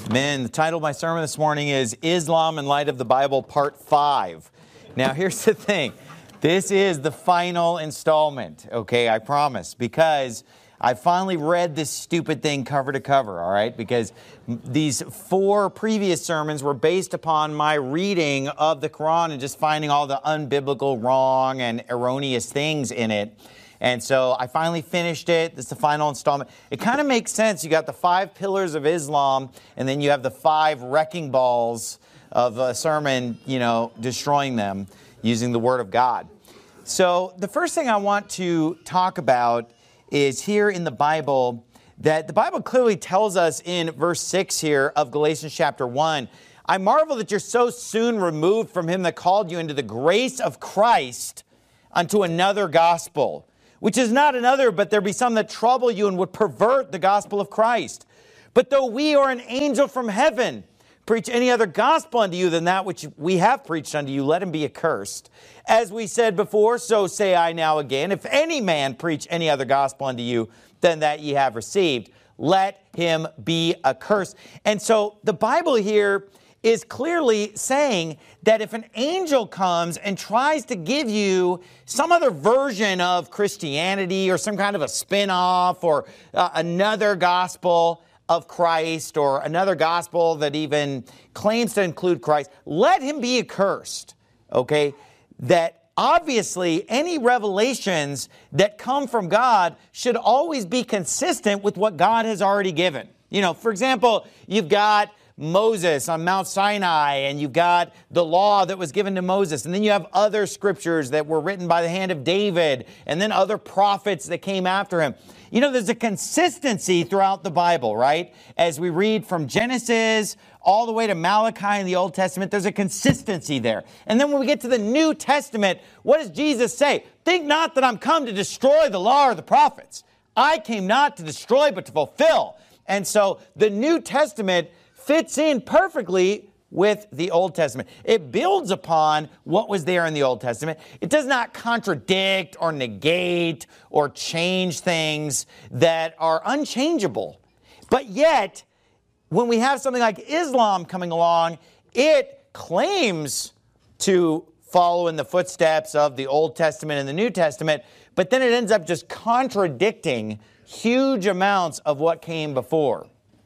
Amen. The title of my sermon this morning is Islam in Light of the Bible, Part 5. Now, here's the thing. This is the final installment, okay, I promise, because I finally read this stupid thing cover to cover, all right? Because these 4 previous sermons were based upon my reading of the Quran and just finding all the unbiblical, wrong, and erroneous things in it. And so I finally finished it. This is the final installment. It kind of makes sense. You got the 5 pillars of Islam, and then you have the 5 wrecking balls of a sermon, destroying them using the Word of God. So the first thing I want to talk about is here in the Bible, that the Bible clearly tells us in verse 6 here of Galatians chapter 1, I marvel that you're so soon removed from him that called you into the grace of Christ unto another gospel, which is not another, but there be some that trouble you and would pervert the gospel of Christ. But though we or an angel from heaven preach any other gospel unto you than that which we have preached unto you, let him be accursed. As we said before, so say I now again, if any man preach any other gospel unto you than that ye have received, let him be accursed. And so the Bible here is clearly saying that if an angel comes and tries to give you some other version of Christianity or some kind of a spin-off or another gospel of Christ or another gospel that even claims to include Christ, let him be accursed, okay? That obviously any revelations that come from God should always be consistent with what God has already given. For example, you've got Moses on Mount Sinai, and you've got the law that was given to Moses, and then you have other scriptures that were written by the hand of David, and then other prophets that came after him. There's a consistency throughout the Bible, right? As we read from Genesis all the way to Malachi in the Old Testament, there's a consistency there. And then when we get to the New Testament, what does Jesus say? Think not that I'm come to destroy the law or the prophets. I came not to destroy, but to fulfill. And so the New Testament fits in perfectly with the Old Testament. It builds upon what was there in the Old Testament. It does not contradict or negate or change things that are unchangeable. But yet, when we have something like Islam coming along, it claims to follow in the footsteps of the Old Testament and the New Testament, but then it ends up just contradicting huge amounts of what came before.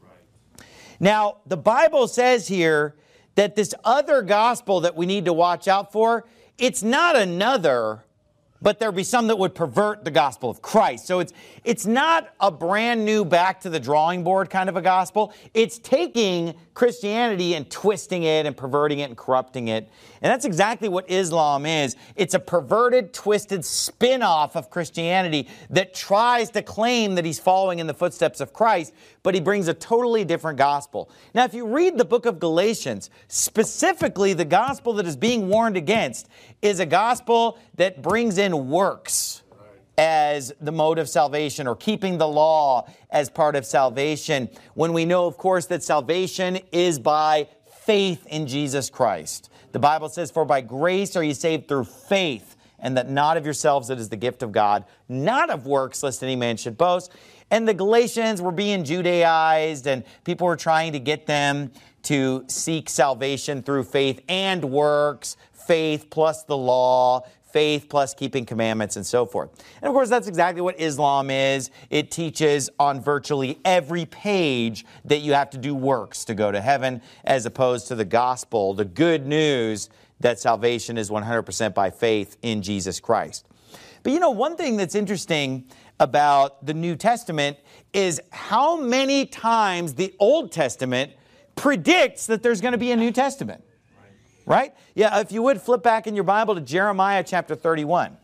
Now, the Bible says here that this other gospel that we need to watch out for, it's not another, but there be some that would pervert the gospel of Christ. So it's not a brand new back to the drawing board kind of a gospel. It's taking Christianity and twisting it and perverting it and corrupting it. And that's exactly what Islam is. It's a perverted, twisted spin-off of Christianity that tries to claim that he's following in the footsteps of Christ, but he brings a totally different gospel. Now, if you read the book of Galatians, specifically the gospel that is being warned against is a gospel that brings in works as the mode of salvation, or keeping the law as part of salvation, when we know, of course, that salvation is by faith in Jesus Christ. The Bible says, for by grace are ye saved through faith, and that not of yourselves, it is the gift of God, not of works, lest any man should boast. And the Galatians were being Judaized, and people were trying to get them to seek salvation through faith and works, faith plus the law, faith plus keeping commandments, and so forth. And of course, that's exactly what Islam is. It teaches on virtually every page that you have to do works to go to heaven, as opposed to the gospel, the good news that salvation is 100% by faith in Jesus Christ. But one thing that's interesting about the New Testament is how many times the Old Testament predicts that there's going to be a New Testament. Right? Yeah, if you would flip back in your Bible to Jeremiah chapter 31.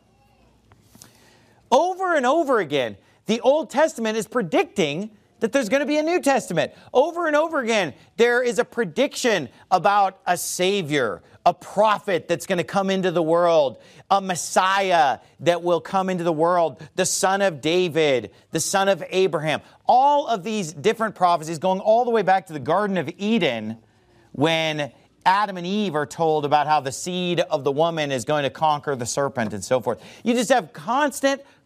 Over and over again, the Old Testament is predicting that there's going to be a New Testament. Over and over again, there is a prediction about a Savior, a prophet that's going to come into the world, a Messiah that will come into the world, the son of David, the son of Abraham. All of these different prophecies going all the way back to the Garden of Eden, when Adam and Eve are told about how the seed of the woman is going to conquer the serpent and so forth. You just have constant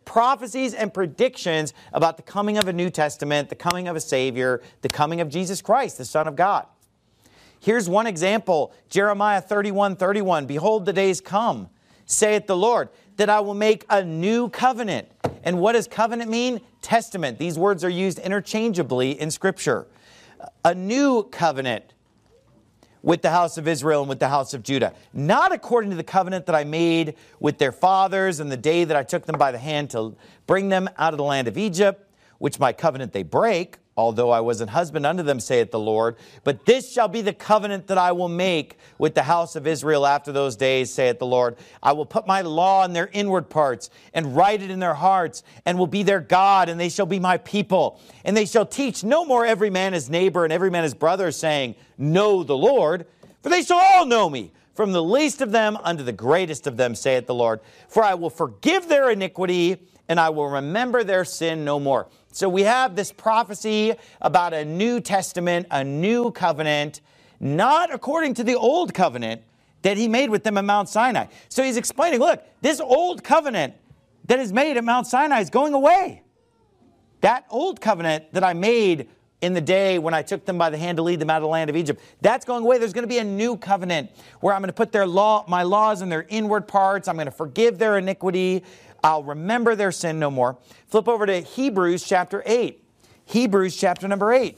prophecies and predictions about the coming of a New Testament, the coming of a Savior, the coming of Jesus Christ, the Son of God. Here's one example, Jeremiah 31:31. Behold, the days come, saith the Lord, that I will make a new covenant. And what does covenant mean? Testament. These words are used interchangeably in Scripture. A new covenant with the house of Israel and with the house of Judah. Not according to the covenant that I made with their fathers in the day that I took them by the hand to bring them out of the land of Egypt, which my covenant they break, although I was an husband unto them, saith the Lord. But this shall be the covenant that I will make with the house of Israel after those days, saith the Lord. I will put my law in their inward parts and write it in their hearts, and will be their God, and they shall be my people. And they shall teach no more every man his neighbor and every man his brother, saying, Know the Lord, for they shall all know me, from the least of them unto the greatest of them, saith the Lord. For I will forgive their iniquity, and I will remember their sin no more. So we have this prophecy about a New Testament, a new covenant, not according to the old covenant that he made with them at Mount Sinai. So he's explaining, look, this old covenant that is made at Mount Sinai is going away. That old covenant that I made in the day when I took them by the hand to lead them out of the land of Egypt, that's going away. There's going to be a new covenant where I'm going to put my laws in their inward parts. I'm going to forgive their iniquity. I'll remember their sin no more. Flip over to Hebrews chapter 8. Hebrews chapter number 8.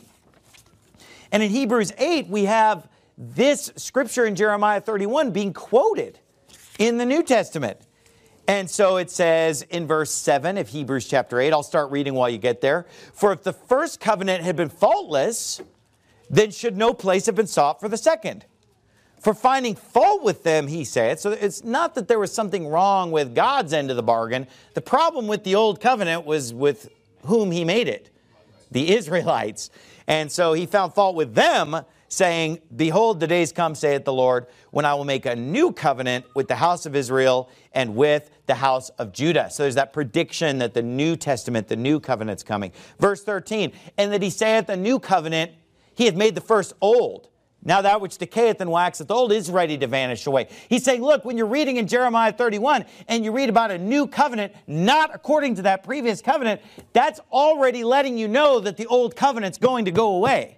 And in Hebrews 8, we have this scripture in Jeremiah 31 being quoted in the New Testament. And so it says in verse 7 of Hebrews chapter 8, I'll start reading while you get there. For if the first covenant had been faultless, then should no place have been sought for the second. For finding fault with them, he said. So it's not that there was something wrong with God's end of the bargain. The problem with the old covenant was with whom he made it, the Israelites. And so he found fault with them, saying, Behold, the days come, saith the Lord, when I will make a new covenant with the house of Israel and with the house of Judah. So there's that prediction that the New Testament, the new covenant's coming. Verse 13, and that he saith a new covenant, he hath made the first old. Now that which decayeth and waxeth old is ready to vanish away. He's saying, look, when you're reading in Jeremiah 31 and you read about a new covenant, not according to that previous covenant, that's already letting you know that the old covenant's going to go away.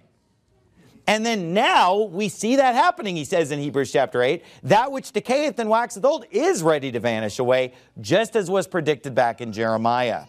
And then now we see that happening, he says in Hebrews chapter 8. That which decayeth and waxeth old is ready to vanish away, just as was predicted back in Jeremiah.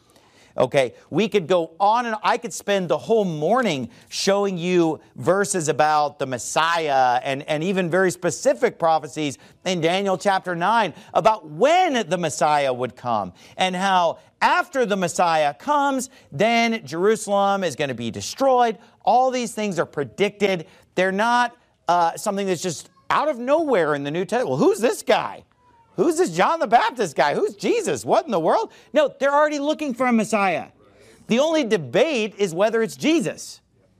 Okay, we could go on and I could spend the whole morning showing you verses about the Messiah and even very specific prophecies in Daniel chapter 9 about when the Messiah would come and how after the Messiah comes, then Jerusalem is going to be destroyed. All these things are predicted. They're not something that's just out of nowhere in the New Testament. Well, who's this guy? Who's this John the Baptist guy? Who's Jesus? What in the world? No, they're already looking for a Messiah. The only debate is whether it's Jesus.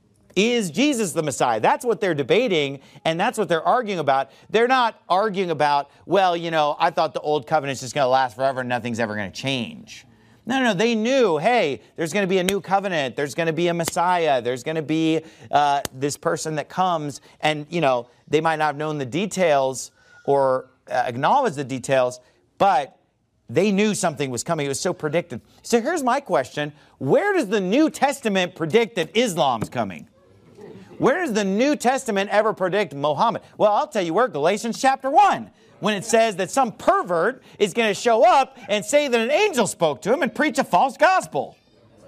Is Jesus the Messiah? That's what they're debating, and that's what they're arguing about. They're not arguing about, well, you know, I thought the old covenant's just going to last forever and nothing's ever going to change. No, they knew, hey, there's going to be a new covenant. There's going to be a Messiah. There's going to be this person that comes, and, you know, they might not have known the details or acknowledge the details, but they knew something was coming. It was so predicted. So here's my question. Where does the New Testament predict that Islam's coming? Where does the New Testament ever predict Muhammad? Well, I'll tell you where, Galatians chapter 1, when it says that some pervert is going to show up and say that an angel spoke to him and preach a false gospel.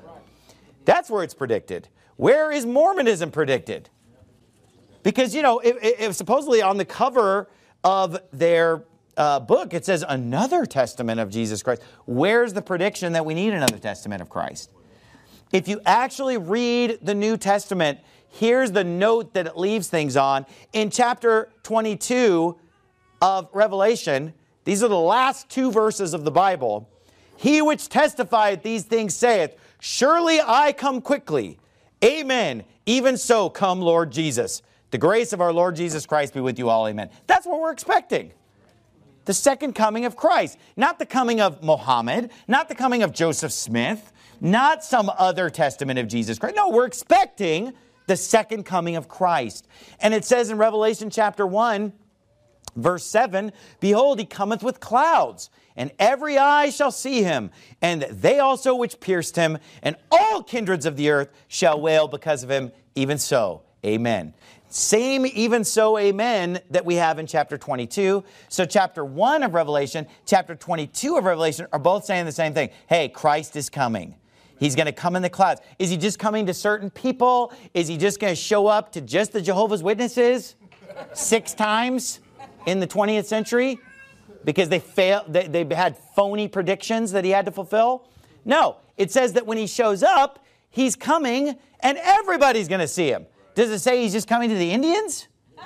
That's where it's predicted. Where is Mormonism predicted? Because, you know, if supposedly on the cover of their book, it says another testament of Jesus Christ. Where's the prediction that we need another testament of Christ? If you actually read the New Testament, here's the note that it leaves things on. In chapter 22 of Revelation, these are the last two verses of the Bible. He which testifieth these things saith, Surely I come quickly. Amen. Even so come, Lord Jesus. The grace of our Lord Jesus Christ be with you all. Amen. That's what we're expecting. The second coming of Christ. Not the coming of Muhammad. Not the coming of Joseph Smith. Not some other testament of Jesus Christ. No, we're expecting the second coming of Christ. And it says in Revelation chapter 1, verse 7, Behold, he cometh with clouds, and every eye shall see him, and they also which pierced him, and all kindreds of the earth shall wail because of him. Even so, amen. Same even so, amen, that we have in chapter 22. So chapter 1 of Revelation, chapter 22 of Revelation are both saying the same thing. Hey, Christ is coming. He's going to come in the clouds. Is he just coming to certain people? Is he just going to show up to just the Jehovah's Witnesses 6 times in the 20th century? Because they had phony predictions that he had to fulfill? No, it says that when he shows up, he's coming and everybody's going to see him. Does it say he's just coming to the Indians?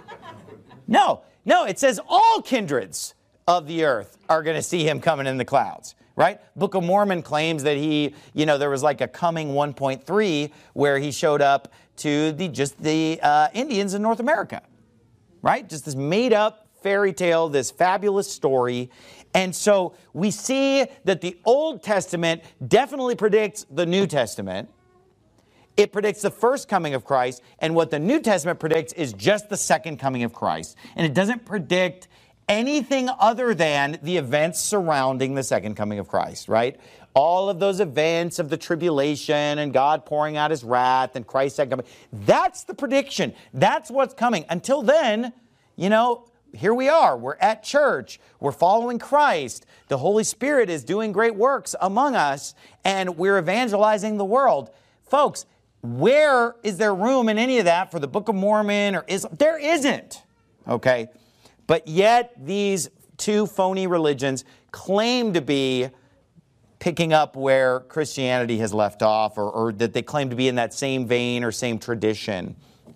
No, it says all kindreds of the earth are going to see him coming in the clouds, right? Book of Mormon claims that there was like a coming 1.3 where he showed up to the Indians in North America, right? Just this made up fairy tale, this fabulous story. And so we see that the Old Testament definitely predicts the New Testament. It predicts the first coming of Christ, and what the New Testament predicts is just the second coming of Christ. And it doesn't predict anything other than the events surrounding the second coming of Christ, right? All of those events of the tribulation and God pouring out his wrath and Christ's second coming. That's the prediction. That's what's coming. Until then, here we are. We're at church. We're following Christ. The Holy Spirit is doing great works among us, and we're evangelizing the world. Folks, where is there room in any of that for the Book of Mormon or Islam? There isn't, okay? But yet these two phony religions claim to be picking up where Christianity has left off, or that they claim to be in that same vein or same tradition.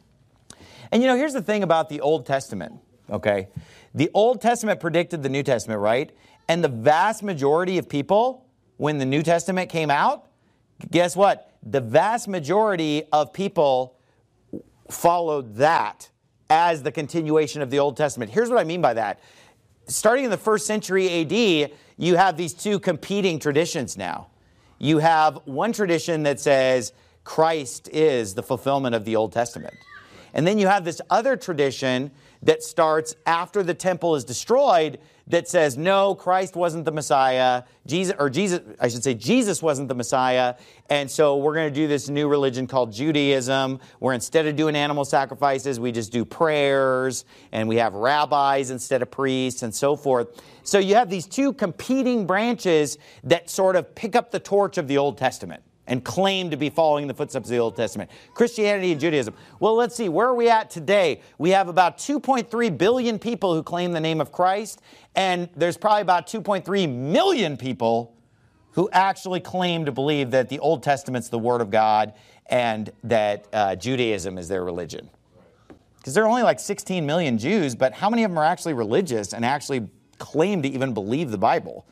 And here's the thing about the Old Testament, okay? The Old Testament predicted the New Testament, right? And the vast majority of people, when the New Testament came out, guess what? The vast majority of people followed that as the continuation of the Old Testament. Here's what I mean by that. Starting in the 1st century AD, you have these two competing traditions now. You have one tradition that says Christ is the fulfillment of the Old Testament. And then you have this other tradition that starts after the temple is destroyed that says, no, Christ wasn't the Messiah. Jesus wasn't the Messiah. And so we're going to do this new religion called Judaism, where instead of doing animal sacrifices, we just do prayers, and we have rabbis instead of priests, and so forth. So you have these two competing branches that sort of pick up the torch of the Old Testament and claim to be following the footsteps of the Old Testament. Christianity and Judaism. Well, let's see. Where are we at today? We have about 2.3 billion people who claim the name of Christ, and there's probably about 2.3 million people who actually claim to believe that the Old Testament's the Word of God and that Judaism is their religion. Because there are only like 16 million Jews, but how many of them are actually religious and actually claim to even believe the Bible?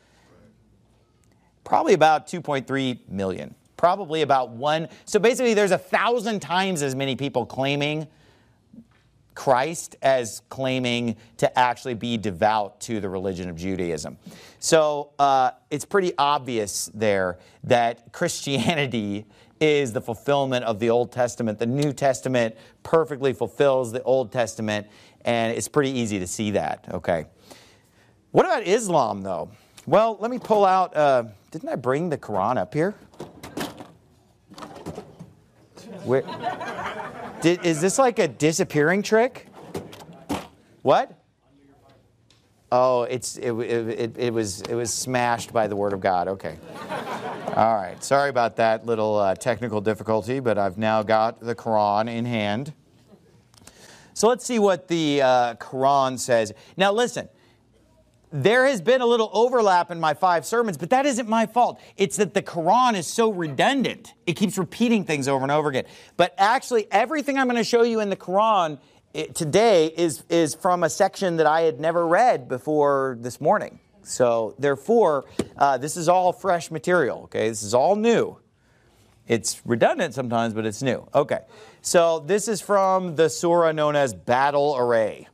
Probably about 2.3 million. Probably about 1. So basically there's 1,000 times as many people claiming Christ as claiming to actually be devout to the religion of Judaism. So it's pretty obvious there that Christianity is the fulfillment of the Old Testament. The New Testament perfectly fulfills the Old Testament, and it's pretty easy to see that, okay? What about Islam, though? Well, let me pull out, didn't I bring the Quran up here? Is this like a disappearing trick? What? Oh, it was smashed by the Word of God. Okay. All right. Sorry about that little technical difficulty, but I've now got the Quran in hand. So let's see what the Quran says. Now listen. There has been a little overlap in my 5 sermons, but that isn't my fault. It's that the Quran is so redundant. It keeps repeating things over and over again. But actually, everything I'm going to show you in the Quran today is from a section that I had never read before this morning. So therefore, this is all fresh material, okay? This is all new. It's redundant sometimes, but it's new. Okay, so this is from the surah known as Battle Array.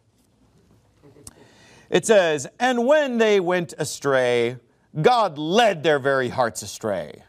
It says, and when they went astray, God led their very hearts astray.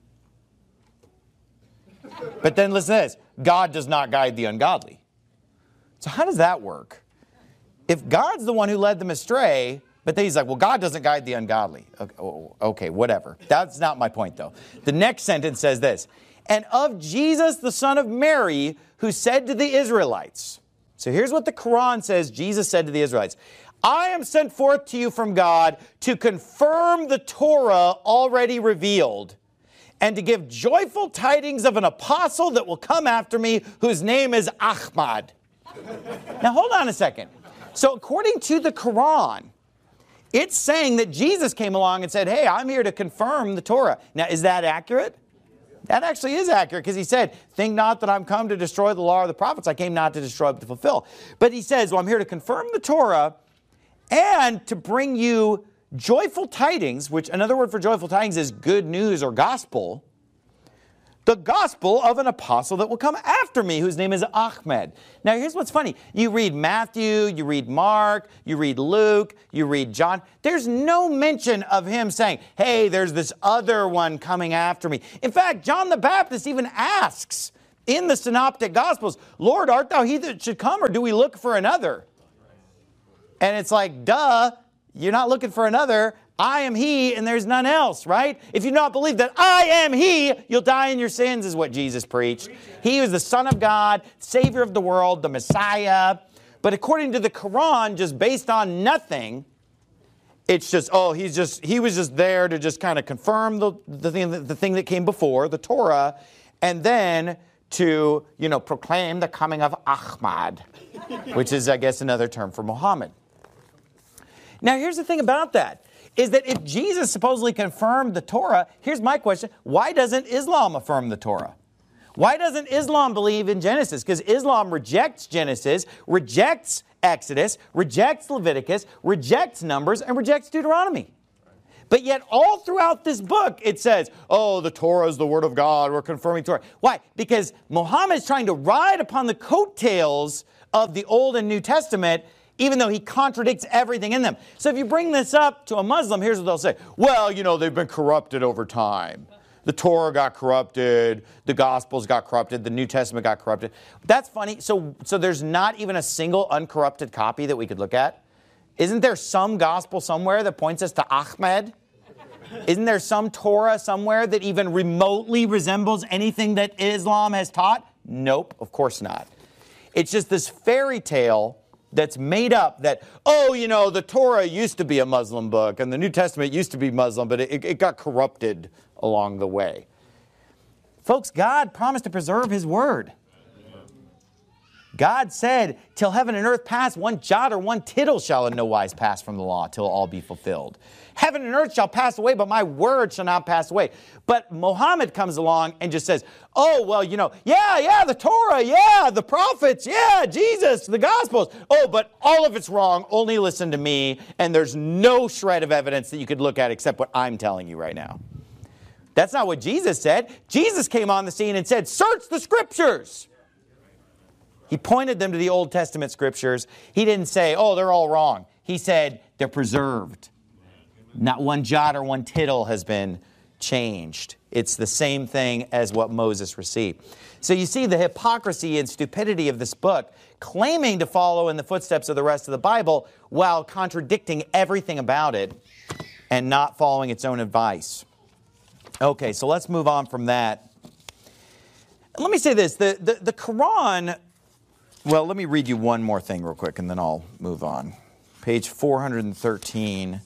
But then listen to this. God does not guide the ungodly. So how does that work? If God's the one who led them astray, But then he's like, well, God doesn't guide the ungodly. Okay, whatever. That's not my point, though. The next sentence says this, and of Jesus, the son of Mary, who said to the Israelites. So here's what the Quran says Jesus said to the Israelites. I am sent forth to you from God to confirm the Torah already revealed and to give joyful tidings of an apostle that will come after me, whose name is Ahmad. Now, hold on a second. So according to the Quran, it's saying that Jesus came along and said, hey, I'm here to confirm the Torah. Now, is that accurate? That actually is accurate because he said, think not that I'm come to destroy the law or the prophets. I came not to destroy but to fulfill. But he says, well, I'm here to confirm the Torah and to bring you joyful tidings, which another word for joyful tidings is good news or gospel. The gospel of an apostle that will come after me, whose name is Ahmed. Now, here's what's funny. You read Matthew, you read Mark, you read Luke, you read John. There's no mention of him saying, hey, there's this other one coming after me. In fact, John the Baptist even asks in the Synoptic Gospels, Lord, art thou he that should come, or do we look for another? And it's like, duh, you're not looking for another. I am he and there's none else, right? If you do not believe that I am he, you'll die in your sins, is what Jesus preached. He was the Son of God, Savior of the world, the Messiah. But according to the Quran, just based on nothing, it's just, he was just there to just kind of confirm the thing that came before, the Torah, and then to, proclaim the coming of Ahmad, which is, I guess, another term for Muhammad. Now, here's the thing about that, is that if Jesus supposedly confirmed the Torah, here's my question, why doesn't Islam affirm the Torah? Why doesn't Islam believe in Genesis? Because Islam rejects Genesis, rejects Exodus, rejects Leviticus, rejects Numbers, and rejects Deuteronomy. But yet all throughout this book, it says, the Torah is the word of God, we're confirming Torah. Why? Because Muhammad is trying to ride upon the coattails of the Old and New Testament, even though he contradicts everything in them. So if you bring this up to a Muslim, here's what they'll say. Well, they've been corrupted over time. The Torah got corrupted, the Gospels got corrupted, the New Testament got corrupted. That's funny. So there's not even a single uncorrupted copy that we could look at? Isn't there some gospel somewhere that points us to Ahmed? Isn't there some Torah somewhere that even remotely resembles anything that Islam has taught? Nope, of course not. It's just this fairy tale that's made up that, the Torah used to be a Muslim book and the New Testament used to be Muslim, but it got corrupted along the way. Folks, God promised to preserve his word. God said, till heaven and earth pass, one jot or one tittle shall in no wise pass from the law till all be fulfilled. Heaven and earth shall pass away, but my word shall not pass away. But Muhammad comes along and just says, the Torah, the prophets, Jesus, the Gospels. But all of it's wrong. Only listen to me. And there's no shred of evidence that you could look at except what I'm telling you right now. That's not what Jesus said. Jesus came on the scene and said, search the scriptures. He pointed them to the Old Testament scriptures. He didn't say, they're all wrong. He said, they're preserved. Not one jot or one tittle has been changed. It's the same thing as what Moses received. So you see the hypocrisy and stupidity of this book, claiming to follow in the footsteps of the rest of the Bible while contradicting everything about it and not following its own advice. Okay, so let's move on from that. Let me say this. The Quran... Well, let me read you one more thing real quick, and then I'll move on. Page 413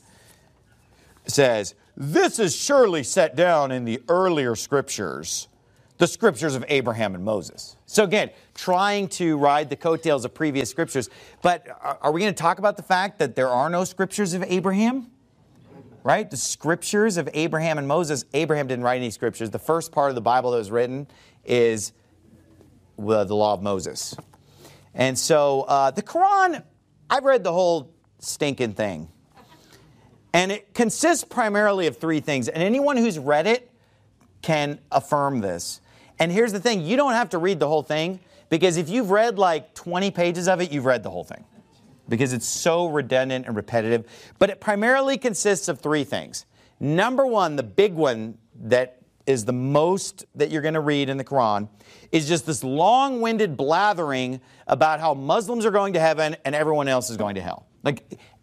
says, this is surely set down in the earlier scriptures, the scriptures of Abraham and Moses. So again, trying to ride the coattails of previous scriptures. But are we going to talk about the fact that there are no scriptures of Abraham? Right? The scriptures of Abraham and Moses. Abraham didn't write any scriptures. The first part of the Bible that was written is the law of Moses. And so the Quran, I've read the whole stinking thing. And it consists primarily of three things. And anyone who's read it can affirm this. And here's the thing. You don't have to read the whole thing. Because if you've read like 20 pages of it, you've read the whole thing. Because it's so redundant and repetitive. But it primarily consists of three things. Number one, the big one that is the most that you're going to read in the Quran, is just this long-winded blathering about how Muslims are going to heaven and everyone else is going to hell. Like,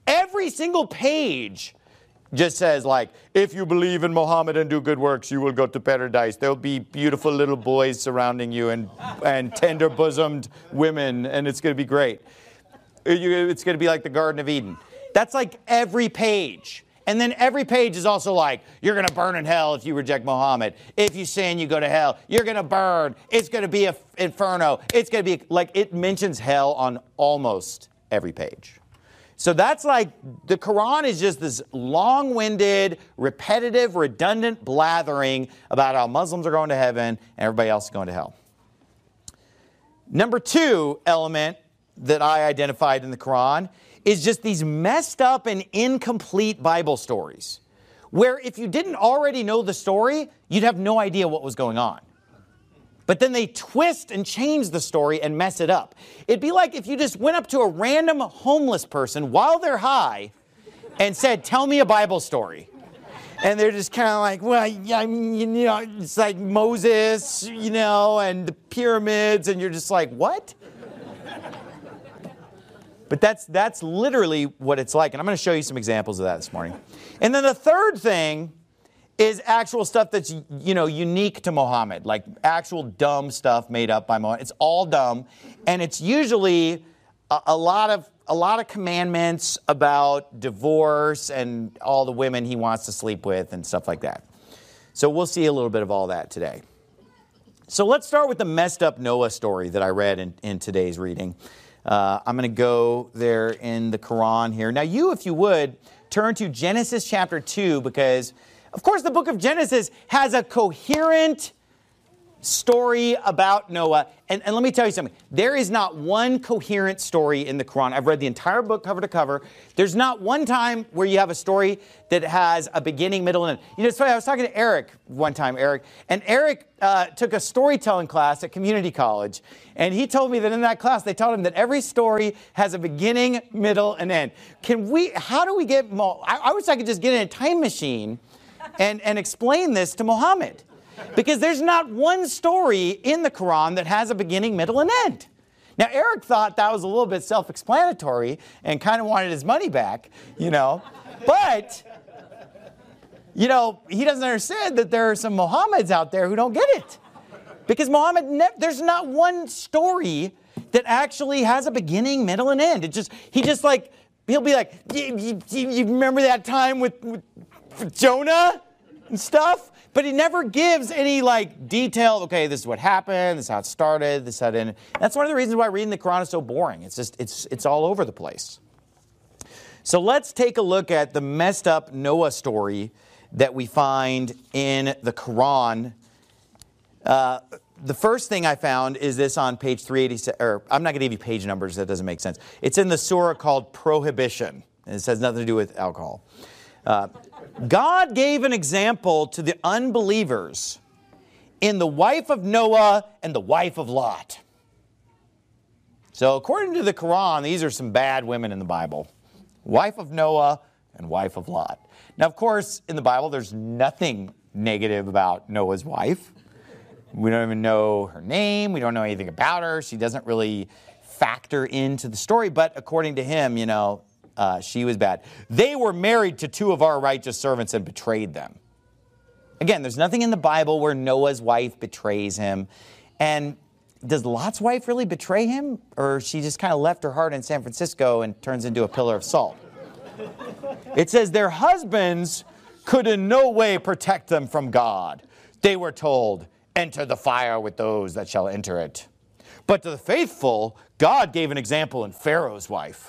Every single page just says, like, if you believe in Muhammad and do good works, you will go to paradise. There'll be beautiful little boys surrounding you and tender-bosomed women, and it's going to be great. It's going to be like the Garden of Eden. That's like every page. And then every page is also like, you're going to burn in hell if you reject Muhammad. If you sin, you go to hell. You're going to burn. It's going to be an inferno. It's going to be, like, it mentions hell on almost every page. So that's like, the Quran is just this long-winded, repetitive, redundant blathering about how Muslims are going to heaven and everybody else is going to hell. Number 2 element that I identified in the Quran is just these messed up and incomplete Bible stories, where if you didn't already know the story, you'd have no idea what was going on. But then they twist and change the story and mess it up. It'd be like if you just went up to a random homeless person while they're high and said, tell me a Bible story. And they're just kind of like, well, yeah, I mean, you know, it's like Moses, you know, and the pyramids, and you're just like, what? But that's literally what it's like. And I'm going to show you some examples of that this morning. And then the third thing is actual stuff that's, you know, unique to Muhammad, like actual dumb stuff made up by Muhammad. It's all dumb. And it's usually a lot of commandments about divorce and all the women he wants to sleep with and stuff like that. So we'll see a little bit of all that today. So let's start with the messed up Noah story that I read in today's reading. I'm going to go there in the Quran here. Now you, if you would, turn to Genesis chapter 2, because, of course, the book of Genesis has a coherent story about Noah. And let me tell you something. There is not one coherent story in the Quran. I've read the entire book cover to cover. There's not one time where you have a story that has a beginning, middle, and end. You know, it's funny. I was talking to Eric one time, and Eric took a storytelling class at community college. And he told me that in that class, they taught him that every story has a beginning, middle, and end. How do we get, I wish I could just get in a time machine and explain this to Muhammad. Because there's not one story in the Quran that has a beginning, middle, and end. Now, Eric thought that was a little bit self-explanatory and kind of wanted his money back, you know. But, you know, he doesn't understand that there are some Muhammads out there who don't get it. Because there's not one story that actually has a beginning, middle, and end. He'll be like, you remember that time with Jonah and stuff? But he never gives any, like, detail. Okay, this is what happened. This is how it started. This is how it ended. That's one of the reasons why reading the Quran is so boring. It's just, it's all over the place. So let's take a look at the messed up Noah story that we find in the Quran. The first thing I found is this on page 387. Or I'm not going to give you page numbers. That doesn't make sense. It's in the surah called Prohibition. And it has nothing to do with alcohol. God gave an example to the unbelievers in the wife of Noah and the wife of Lot. So according to the Quran, these are some bad women in the Bible. Wife of Noah and wife of Lot. Now, of course, in the Bible, there's nothing negative about Noah's wife. We don't even know her name. We don't know anything about her. She doesn't really factor into the story. But according to him, you know, she was bad. They were married to 2 of our righteous servants and betrayed them. Again, there's nothing in the Bible where Noah's wife betrays him. And does Lot's wife really betray him? Or she just kind of left her heart in San Francisco and turns into a pillar of salt? It says their husbands could in no way protect them from God. They were told, enter the fire with those that shall enter it. But to the faithful, God gave an example in Pharaoh's wife.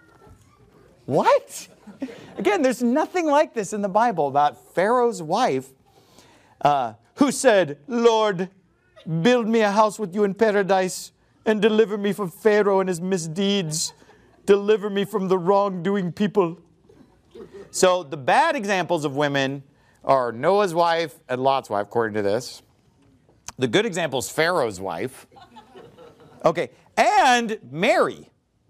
What? Again, there's nothing like this in the Bible about Pharaoh's wife who said, Lord, build me a house with you in paradise and deliver me from Pharaoh and his misdeeds. Deliver me from the wrongdoing people. So the bad examples of women are Noah's wife and Lot's wife, according to this. The good example is Pharaoh's wife. Okay, and Mary,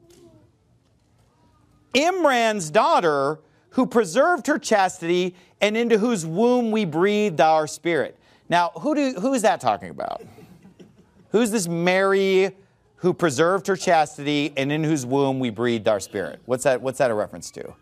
Imran's daughter, who preserved her chastity and into whose womb we breathed our spirit. Now, who is that talking about? Who's this Mary who preserved her chastity and in whose womb we breathed our spirit. What's that a reference to?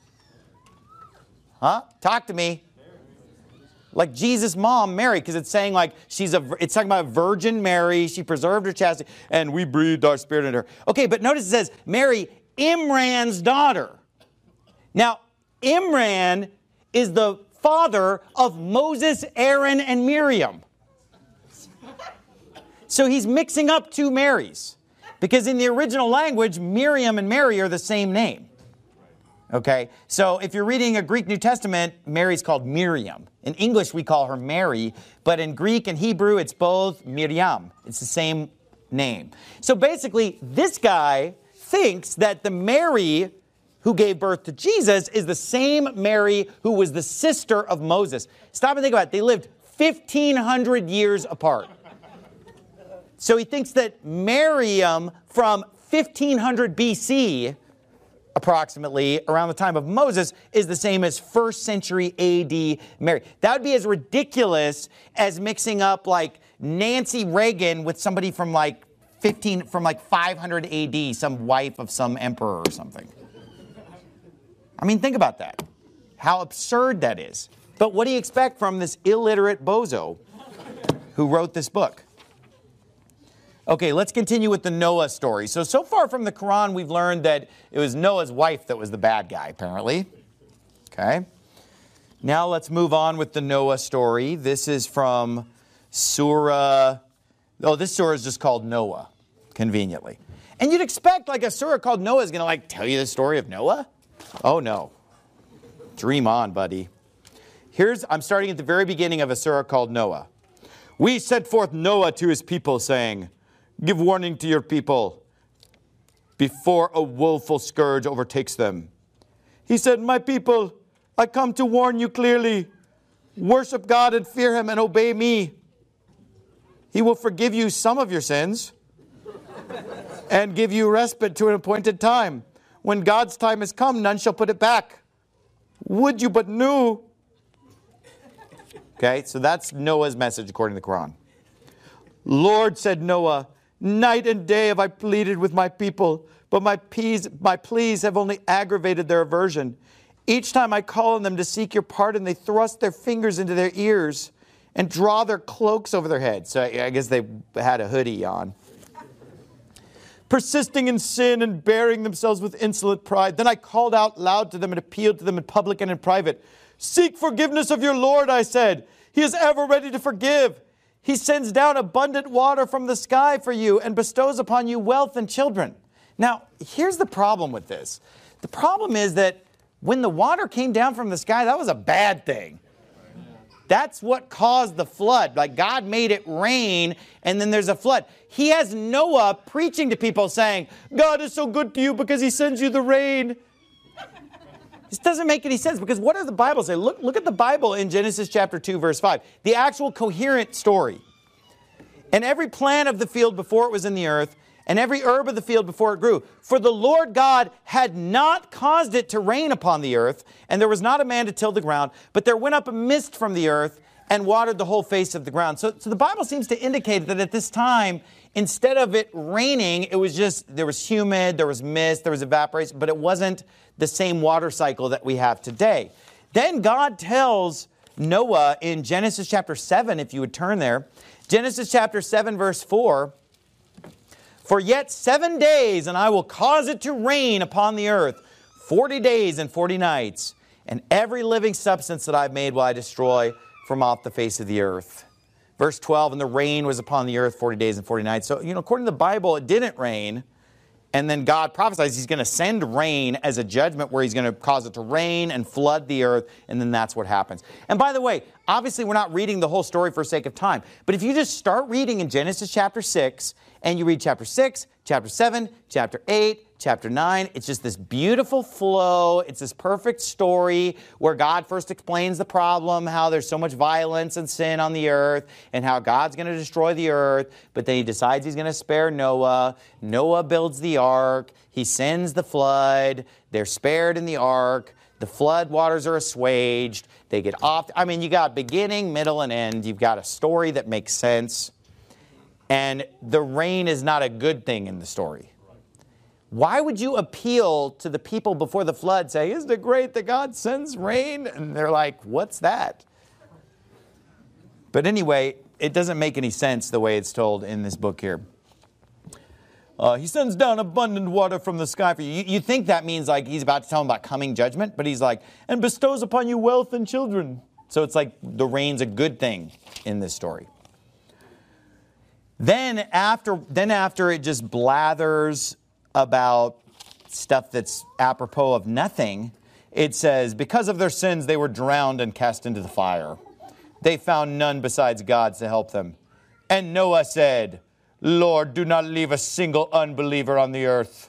Huh? Talk to me. Like Jesus' mom, Mary, because it's saying like it's talking about Virgin Mary. She preserved her chastity, and we breathed our spirit into her. Okay, but notice it says Mary, Imran's daughter. Now, Imran is the father of Moses, Aaron, and Miriam. So he's mixing up two Marys, because in the original language, Miriam and Mary are the same name. Okay, so if you're reading a Greek New Testament, Mary's called Miriam. In English, we call her Mary, but in Greek and Hebrew, it's both Miriam. It's the same name. So basically, this guy thinks that the Mary who gave birth to Jesus is the same Mary who was the sister of Moses. Stop and think about it. They lived 1,500 years apart. So he thinks that Miriam from 1500 BC, approximately around the time of Moses, is the same as 1st century AD Mary. That would be as ridiculous as mixing up like Nancy Reagan with somebody from like 500 AD, some wife of some emperor or something. I mean, think about that. How absurd that is. But what do you expect from this illiterate bozo who wrote this book? Okay, let's continue with the Noah story. So far from the Quran, we've learned that it was Noah's wife that was the bad guy, apparently. Okay. Now let's move on with the Noah story. This is from Surah... Oh, this surah is just called Noah, conveniently. And you'd expect like a surah called Noah is going to like tell you the story of Noah? Oh, no. Dream on, buddy. I'm starting at the very beginning of a surah called Noah. We sent forth Noah to his people, saying, give warning to your people before a woeful scourge overtakes them. He said, my people, I come to warn you clearly. Worship God and fear him and obey me. He will forgive you some of your sins and give you respite to an appointed time. When God's time has come, none shall put it back. Would you but knew. Okay, so that's Noah's message according to the Quran. Lord, said Noah, night and day have I pleaded with my people, but my pleas have only aggravated their aversion. Each time I call on them to seek your pardon, they thrust their fingers into their ears and draw their cloaks over their heads. So I guess they had a hoodie on. Persisting in sin and bearing themselves with insolent pride. Then I called out loud to them and appealed to them in public and in private. Seek forgiveness of your Lord, I said. He is ever ready to forgive. He sends down abundant water from the sky for you and bestows upon you wealth and children. Now, here's the problem with this. The problem is that when the water came down from the sky, that was a bad thing. That's what caused the flood. Like God made it rain and then there's a flood. He has Noah preaching to people saying, God is so good to you because he sends you the rain. This doesn't make any sense because what does the Bible say? Look at the Bible in Genesis chapter 2, verse 5. The actual coherent story. And every plant of the field before it was in the earth, and every herb of the field before it grew. For the Lord God had not caused it to rain upon the earth, and there was not a man to till the ground, but there went up a mist from the earth and watered the whole face of the ground. So the Bible seems to indicate that at this time, instead of it raining, it was just, there was humid, there was mist, there was evaporation, but it wasn't the same water cycle that we have today. Then God tells Noah in Genesis chapter 7, if you would turn there, Genesis chapter 7, verse 4, for yet 7 days, and I will cause it to rain upon the earth, 40 days and 40 nights, and every living substance that I've made will I destroy from off the face of the earth. Verse 12, and the rain was upon the earth 40 days and 40 nights. So, according to the Bible, it didn't rain. And then God prophesies he's going to send rain as a judgment where he's going to cause it to rain and flood the earth. And then that's what happens. And by the way, obviously we're not reading the whole story for sake of time. But if you just start reading in Genesis chapter 6 and you read chapter 6, chapter 7, chapter 8, chapter 9, it's just this beautiful flow. It's this perfect story where God first explains the problem, how there's so much violence and sin on the earth, and how God's going to destroy the earth. But then he decides he's going to spare Noah. Noah builds the ark. He sends the flood. They're spared in the ark. The flood waters are assuaged. They get off. I mean, you got beginning, middle, and end. You've got a story that makes sense. And the rain is not a good thing in the story. Why would you appeal to the people before the flood, say, isn't it great that God sends rain? And they're like, what's that? But anyway, it doesn't make any sense the way it's told in this book here. He sends down abundant water from the sky for you. You think that means like he's about to tell them about coming judgment, but he's like, and bestows upon you wealth and children. So it's like the rain's a good thing in this story. Then after it just blathers about stuff that's apropos of nothing, it says, because of their sins, they were drowned and cast into the fire. They found none besides God to help them. And Noah said, Lord, do not leave a single unbeliever on the earth.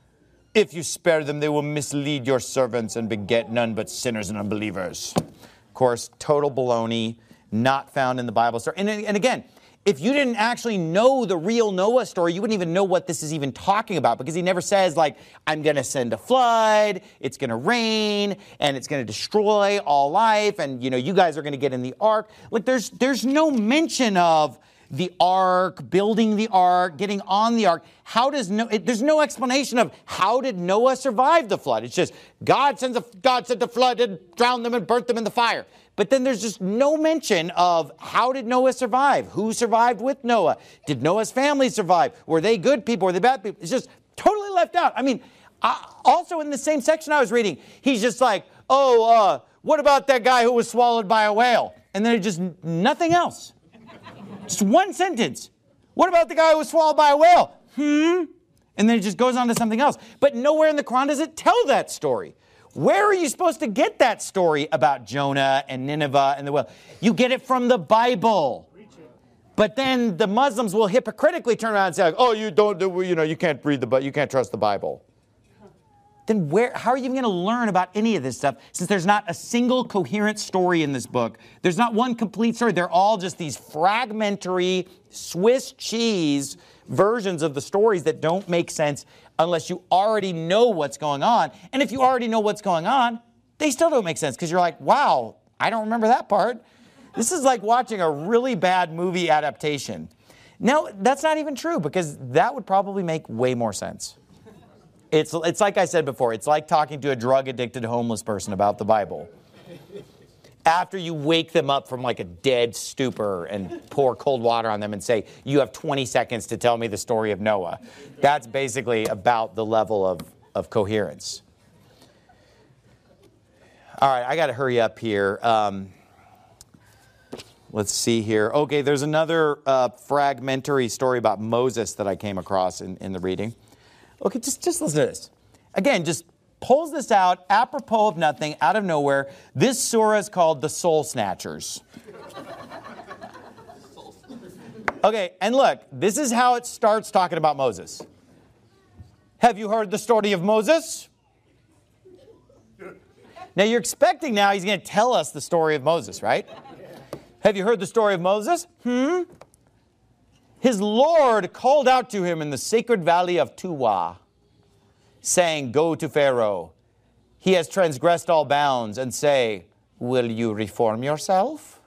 If you spare them, they will mislead your servants and beget none but sinners and unbelievers. Of course, total baloney, not found in the Bible story. And again, if you didn't actually know the real Noah story, you wouldn't even know what this is even talking about, because he never says, like, I'm going to send a flood, it's going to rain, and it's going to destroy all life, and, you guys are going to get in the ark. Like, there's no mention of the ark, building the ark, getting on the ark. There's no explanation of how did Noah survive the flood. It's just God sent the flood and drowned them and burnt them in the fire. But then there's just no mention of how did Noah survive? Who survived with Noah? Did Noah's family survive? Were they good people? Were they bad people? It's just totally left out. I mean, also in the same section I was reading, he's just like, what about that guy who was swallowed by a whale? And then just nothing else. Just one sentence. What about the guy who was swallowed by a whale? And then it just goes on to something else. But nowhere in the Quran does it tell that story. Where are you supposed to get that story about Jonah and Nineveh and the whale? You get it from the Bible. But then the Muslims will hypocritically turn around and say, you can't read you can't trust the Bible. Then how are you even going to learn about any of this stuff, since there's not a single coherent story in this book? There's not one complete story. They're all just these fragmentary Swiss cheese versions of the stories that don't make sense unless you already know what's going on. And if you already know what's going on, they still don't make sense, because you're like, wow, I don't remember that part. This is like watching a really bad movie adaptation. No, that's not even true, because that would probably make way more sense. It's like I said before, it's like talking to a drug-addicted homeless person about the Bible. After you wake them up from like a dead stupor and pour cold water on them and say, you have 20 seconds to tell me the story of Noah. That's basically about the level of coherence. All right, I got to hurry up here. Let's see here. Okay, there's another fragmentary story about Moses that I came across in the reading. Okay, just listen to this. Again, just pulls this out, apropos of nothing, out of nowhere. This surah is called the Soul Snatchers. Okay, and look, this is how it starts talking about Moses. Have you heard the story of Moses? Now you're expecting now he's going to tell us the story of Moses, right? Have you heard the story of Moses? His Lord called out to him in the sacred valley of Tuwa, saying, go to Pharaoh. He has transgressed all bounds, and say, will you reform yourself?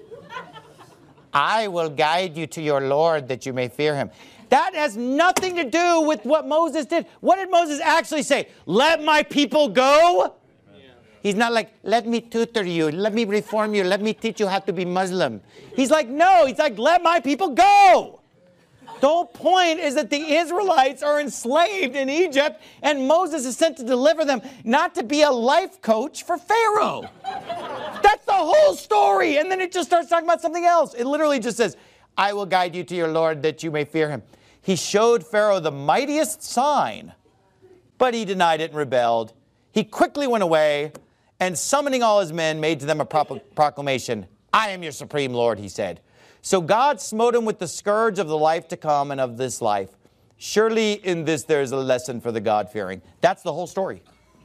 I will guide you to your Lord that you may fear him. That has nothing to do with what Moses did. What did Moses actually say? Let my people go? He's not like, let me tutor you, let me reform you, let me teach you how to be Muslim. He's like, no, he's like, let my people go. The whole point is that the Israelites are enslaved in Egypt, and Moses is sent to deliver them, not to be a life coach for Pharaoh. That's the whole story. And then it just starts talking about something else. It literally just says, I will guide you to your Lord that you may fear him. He showed Pharaoh the mightiest sign, but he denied it and rebelled. He quickly went away, and summoning all his men, made to them a proclamation. I am your supreme Lord, he said. So God smote him with the scourge of the life to come and of this life. Surely in this there is a lesson for the God-fearing. That's the whole story.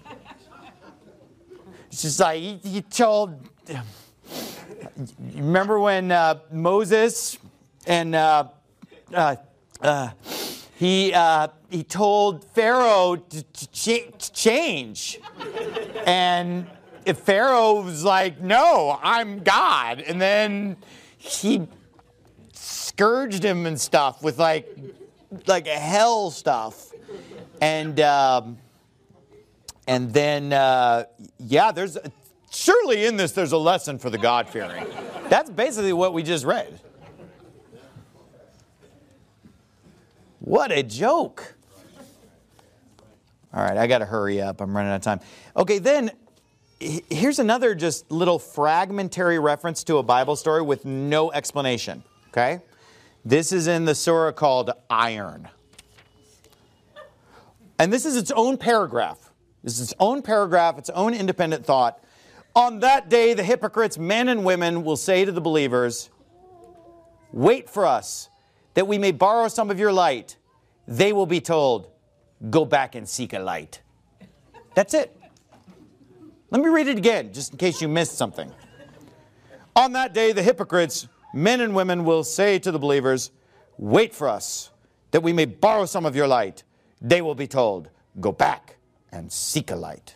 It's just like he told... Remember when Moses and he told Pharaoh to change. And if Pharaoh was like, no, I'm God. And then he scourged him and stuff with like hell stuff. And then, there's surely in this there's a lesson for the God-fearing. That's basically what we just read. What a joke. All right, I got to hurry up. I'm running out of time. Okay, then here's another just little fragmentary reference to a Bible story with no explanation. Okay? This is in the surah called Iron. And this is its own paragraph. This is its own paragraph, its own independent thought. On that day, the hypocrites, men and women, will say to the believers, wait for us, that we may borrow some of your light. They will be told, go back and seek a light. That's it. Let me read it again, just in case you missed something. On that day, the hypocrites, men and women, will say to the believers, wait for us, that we may borrow some of your light. They will be told, go back and seek a light.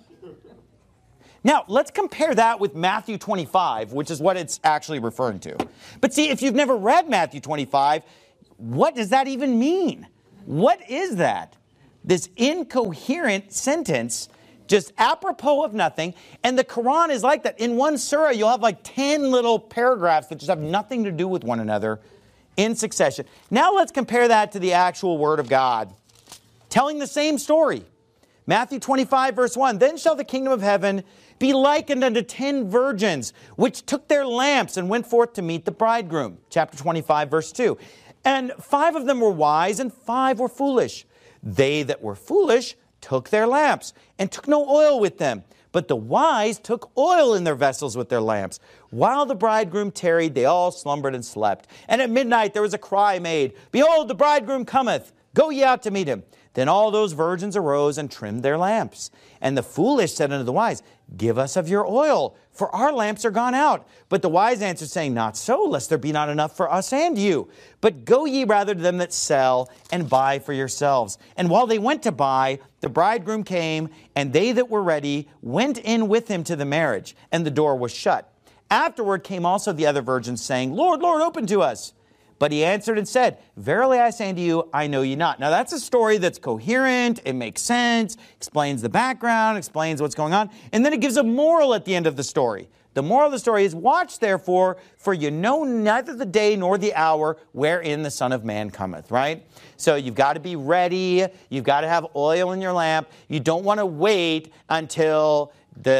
Now, let's compare that with Matthew 25, which is what it's actually referring to. But see, if you've never read Matthew 25, what does that even mean? What is that? This incoherent sentence, just apropos of nothing. And the Quran is like that. In one surah, you'll have like 10 little paragraphs that just have nothing to do with one another in succession. Now let's compare that to the actual Word of God, telling the same story. Matthew 25, verse 1, then shall the kingdom of heaven be likened unto 10 virgins, which took their lamps and went forth to meet the bridegroom. Chapter 25, verse 2. And 5 of them were wise, and 5 were foolish. They that were foolish took their lamps, and took no oil with them. But the wise took oil in their vessels with their lamps. While the bridegroom tarried, they all slumbered and slept. And at midnight there was a cry made, behold, the bridegroom cometh. Go ye out to meet him. Then all those virgins arose and trimmed their lamps. And the foolish said unto the wise, give us of your oil, for our lamps are gone out. But the wise answered, saying, not so, lest there be not enough for us and you. But go ye rather to them that sell, and buy for yourselves. And while they went to buy, the bridegroom came, and they that were ready went in with him to the marriage, and the door was shut. Afterward came also the other virgins, saying, Lord, Lord, open to us. But he answered and said, verily I say unto you, I know you not. Now that's a story that's coherent, it makes sense, explains the background, explains what's going on, and then it gives a moral at the end of the story. The moral of the story is, watch therefore, for you know neither the day nor the hour wherein the Son of Man cometh, right? So you've got to be ready, you've got to have oil in your lamp, you don't want to wait until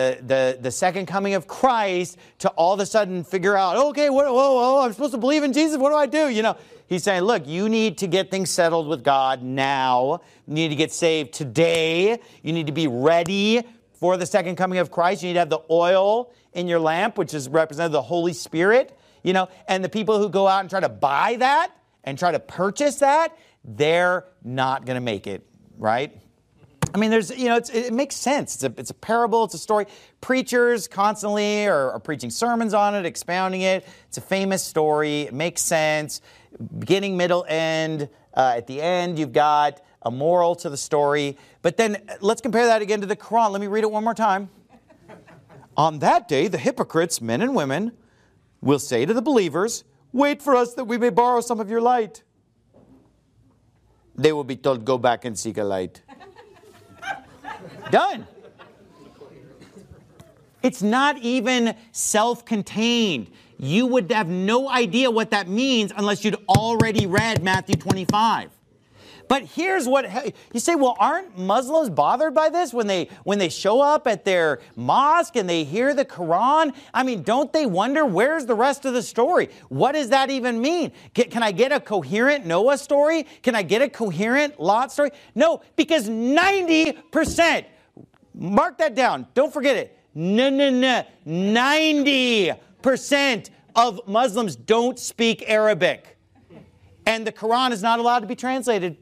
the second coming of Christ to all of a sudden figure out, okay, I'm supposed to believe in Jesus, what do I do? You know, he's saying, look, you need to get things settled with God now. You need to get saved today. You need to be ready for the second coming of Christ. You need to have the oil in your lamp, which is represented the Holy Spirit, you know, and the people who go out and try to buy that and try to purchase that, they're not going to make it, right? I mean, it makes sense. It's a parable. It's a story. Preachers constantly are preaching sermons on it, expounding it. It's a famous story. It makes sense. Beginning, middle, end. At the end, you've got a moral to the story. But then let's compare that again to the Quran. Let me read it one more time. On that day, the hypocrites, men and women, will say to the believers, wait for us that we may borrow some of your light. They will be told, go back and seek a light. Done. It's not even self-contained. You would have no idea what that means unless you'd already read Matthew 25. But here's what you say, well, aren't Muslims bothered by this when they show up at their mosque and they hear the Quran? I mean, don't they wonder, where's the rest of the story? What does that even mean? Can I get a coherent Noah story? Can I get a coherent Lot story? No, because 90%, mark that down, don't forget it, 90% of Muslims don't speak Arabic. And the Quran is not allowed to be translated.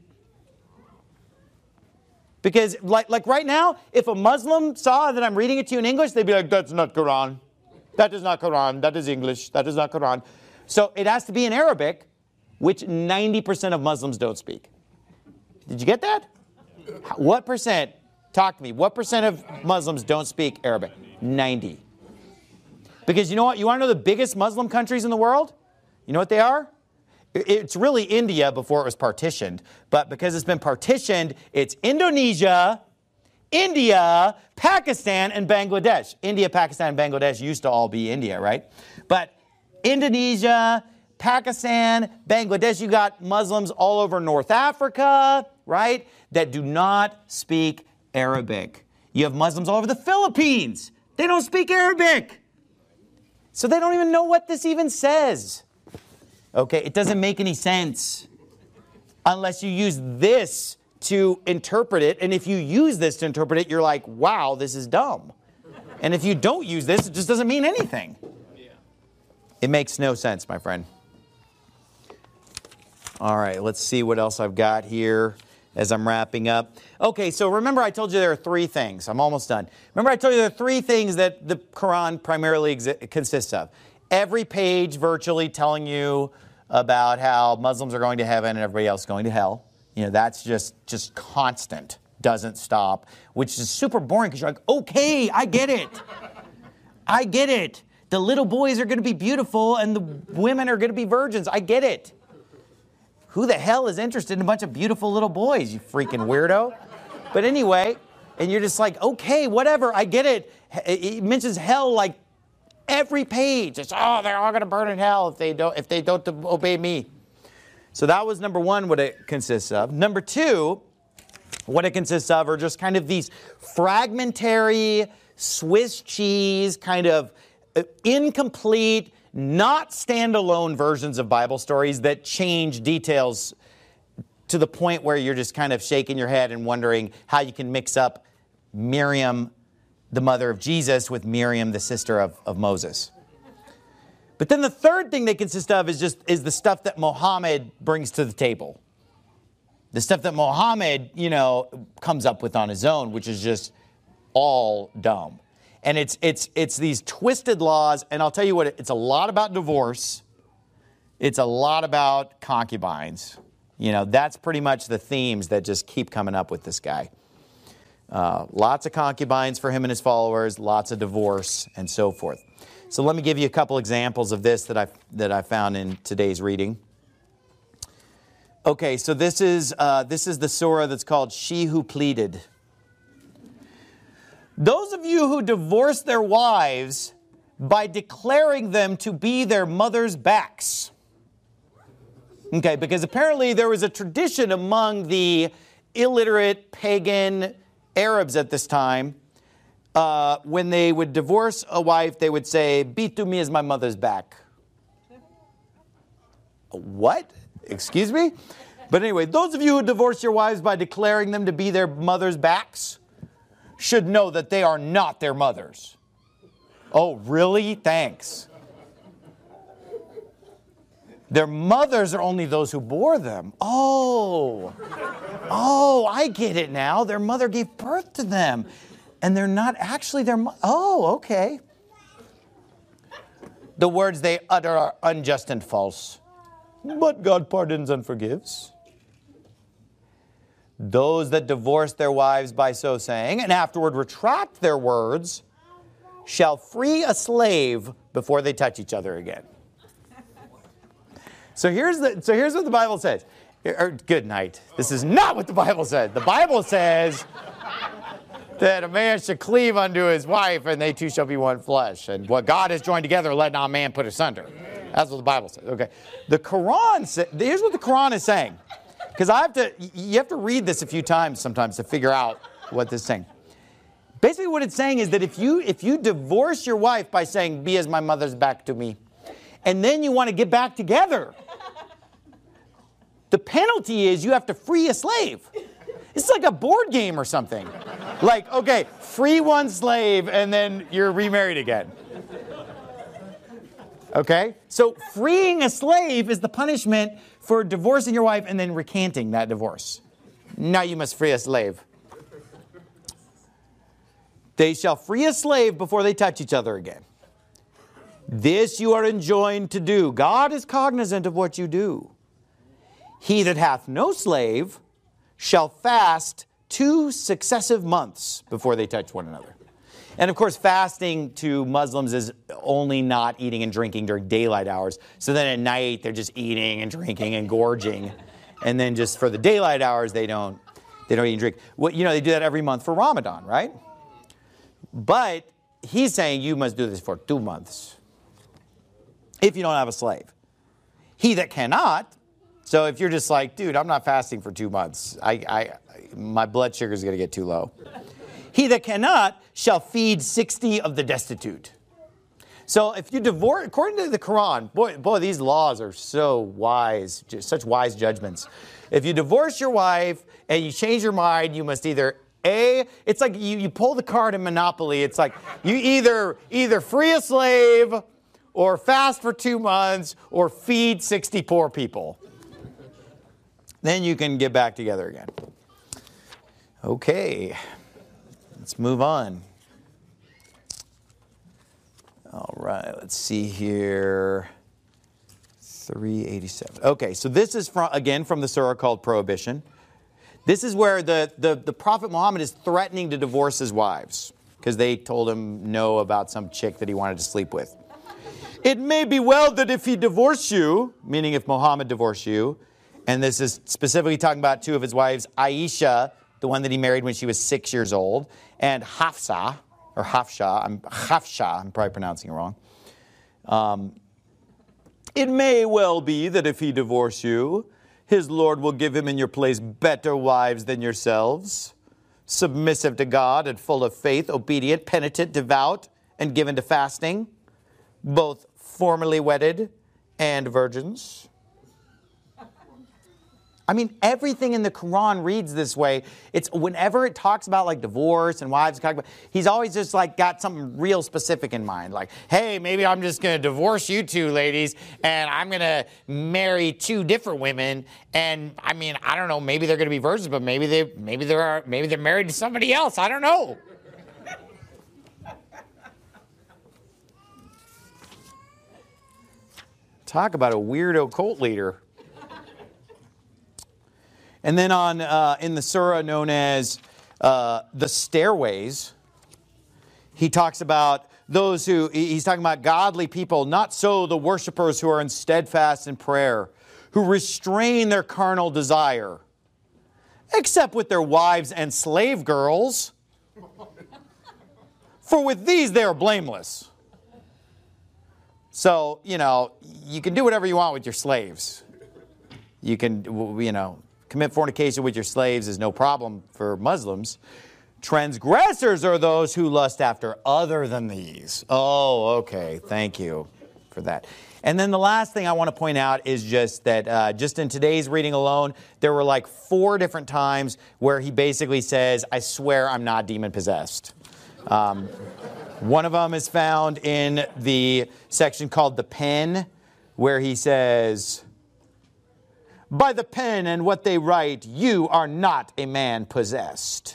Because like right now, if a Muslim saw that I'm reading it to you in English, they'd be like, that's not Quran. That is not Quran. That is English. That is not Quran. So it has to be in Arabic, which 90% of Muslims don't speak. Did you get that? What percent? Talk to me. What percent of Muslims don't speak Arabic? 90. Because you know what? You want to know the biggest Muslim countries in the world? You know what they are? It's really India before it was partitioned, but because it's been partitioned, it's Indonesia, India, Pakistan, and Bangladesh. India, Pakistan, and Bangladesh used to all be India, right? But Indonesia, Pakistan, Bangladesh, you got Muslims all over North Africa, right, that do not speak Arabic. You have Muslims all over the Philippines. They don't speak Arabic. So they don't even know what this even says. Okay, it doesn't make any sense unless you use this to interpret it. And if you use this to interpret it, you're like, wow, this is dumb. And if you don't use this, it just doesn't mean anything. It makes no sense, my friend. All right, let's see what else I've got here as I'm wrapping up. Okay, so remember I told you there are three things. I'm almost done. Remember I told you there are three things that the Quran primarily consists of. Every page virtually telling you about how Muslims are going to heaven and everybody else going to hell. You know, that's just constant, doesn't stop, which is super boring because you're like, okay, I get it. I get it. The little boys are going to be beautiful and the women are going to be virgins. I get it. Who the hell is interested in a bunch of beautiful little boys, you freaking weirdo? But anyway, and you're just like, okay, whatever, I get it. It mentions hell like every page. It's, oh, they're all going to burn in hell if they don't obey me. So that was number one, what it consists of. Number two, what it consists of are just kind of these fragmentary Swiss cheese, kind of incomplete, not standalone versions of Bible stories that change details to the point where you're just kind of shaking your head and wondering how you can mix up Miriam, the mother of Jesus, with Miriam, the sister of Moses. But then the third thing they consist of is the stuff that Muhammad brings to the table. The stuff that Muhammad, comes up with on his own, which is just all dumb. And it's these twisted laws, and I'll tell you what, it's a lot about divorce. It's a lot about concubines. That's pretty much the themes that just keep coming up with this guy. Lots of concubines for him and his followers, lots of divorce, and so forth. So let me give you a couple examples of this that I found in today's reading. Okay, so this is the surah that's called She Who Pleaded. Those of you who divorce their wives by declaring them to be their mother's backs. Okay, because apparently there was a tradition among the illiterate pagan Arabs at this time. When they would divorce a wife, they would say, "Be to me as my mother's back." What? Excuse me? But anyway, those of you who divorce your wives by declaring them to be their mother's backs should know that they are not their mothers. Oh, really? Thanks. Their mothers are only those who bore them. Oh, I get it now. Their mother gave birth to them. And they're not actually their mother. Oh, okay. The words they utter are unjust and false. But God pardons and forgives. Those that divorce their wives by so saying, and afterward retract their words, shall free a slave before they touch each other again. So here's what the Bible says. Good night. This is not what the Bible says. The Bible says that a man should cleave unto his wife, and they two shall be one flesh. And what God has joined together, let not man put asunder. That's what the Bible says. Okay. The Quran says, here's what the Quran is saying. Because you have to read this a few times sometimes to figure out what this is saying. Basically what it's saying is that if you divorce your wife by saying, "Be as my mother's back to me," and then you want to get back together, the penalty is you have to free a slave. It's like a board game or something. Like, okay, free one slave and then you're remarried again. Okay? So freeing a slave is the punishment for divorcing your wife and then recanting that divorce. Now you must free a slave. They shall free a slave before they touch each other again. This you are enjoined to do. God is cognizant of what you do. He that hath no slave shall fast 2 successive months before they touch one another. And of course, fasting to Muslims is only not eating and drinking during daylight hours. So then at night, they're just eating and drinking and gorging. And then just for the daylight hours, they don't eat and drink. Well, they do that every month for Ramadan, right? But he's saying you must do this for 2 months if you don't have a slave. He that cannot, so if you're just like, dude, I'm not fasting for 2 months. My blood sugar is going to get too low. He that cannot shall feed 60 of the destitute. So if you divorce, according to the Quran, boy, these laws are so wise, such wise judgments. If you divorce your wife and you change your mind, you must either it's like you pull the card in Monopoly. It's like you either free a slave or fast for 2 months or feed 60 poor people. Then you can get back together again. Okay, let's move on. All right, let's see here. 387. Okay, so this is from the surah called Prohibition. This is where the Prophet Muhammad is threatening to divorce his wives because they told him no about some chick that he wanted to sleep with. It may be well that if he divorce you, meaning if Muhammad divorced you, and this is specifically talking about 2 of his wives, Aisha, the one that he married when she was 6 years old, and Hafsa, I'm probably pronouncing it wrong. It may well be that if he divorce you, his Lord will give him in your place better wives than yourselves, submissive to God and full of faith, obedient, penitent, devout, and given to fasting, both formerly wedded and virgins. I mean, everything in the Quran reads this way. It's whenever it talks about like divorce and wives, he's always just like got something real specific in mind. Like, hey, maybe I'm just going to divorce you 2 ladies and I'm going to marry 2 different women. And I mean, I don't know, maybe they're going to be virgins, but maybe they're married to somebody else. I don't know. Talk about a weirdo cult leader. And then in the surah known as the stairways, he talks about he's talking about godly people, not so the worshipers who are steadfast in prayer, who restrain their carnal desire, except with their wives and slave girls. For with these they are blameless. So, you can do whatever you want with your slaves. You can, commit fornication with your slaves is no problem for Muslims. Transgressors are those who lust after other than these. Oh, okay. Thank you for that. And then the last thing I want to point out is just that just in today's reading alone, there were like 4 different times where he basically says, I swear I'm not demon-possessed. One of them is found in the section called the pen, where he says, by the pen and what they write, you are not a man possessed.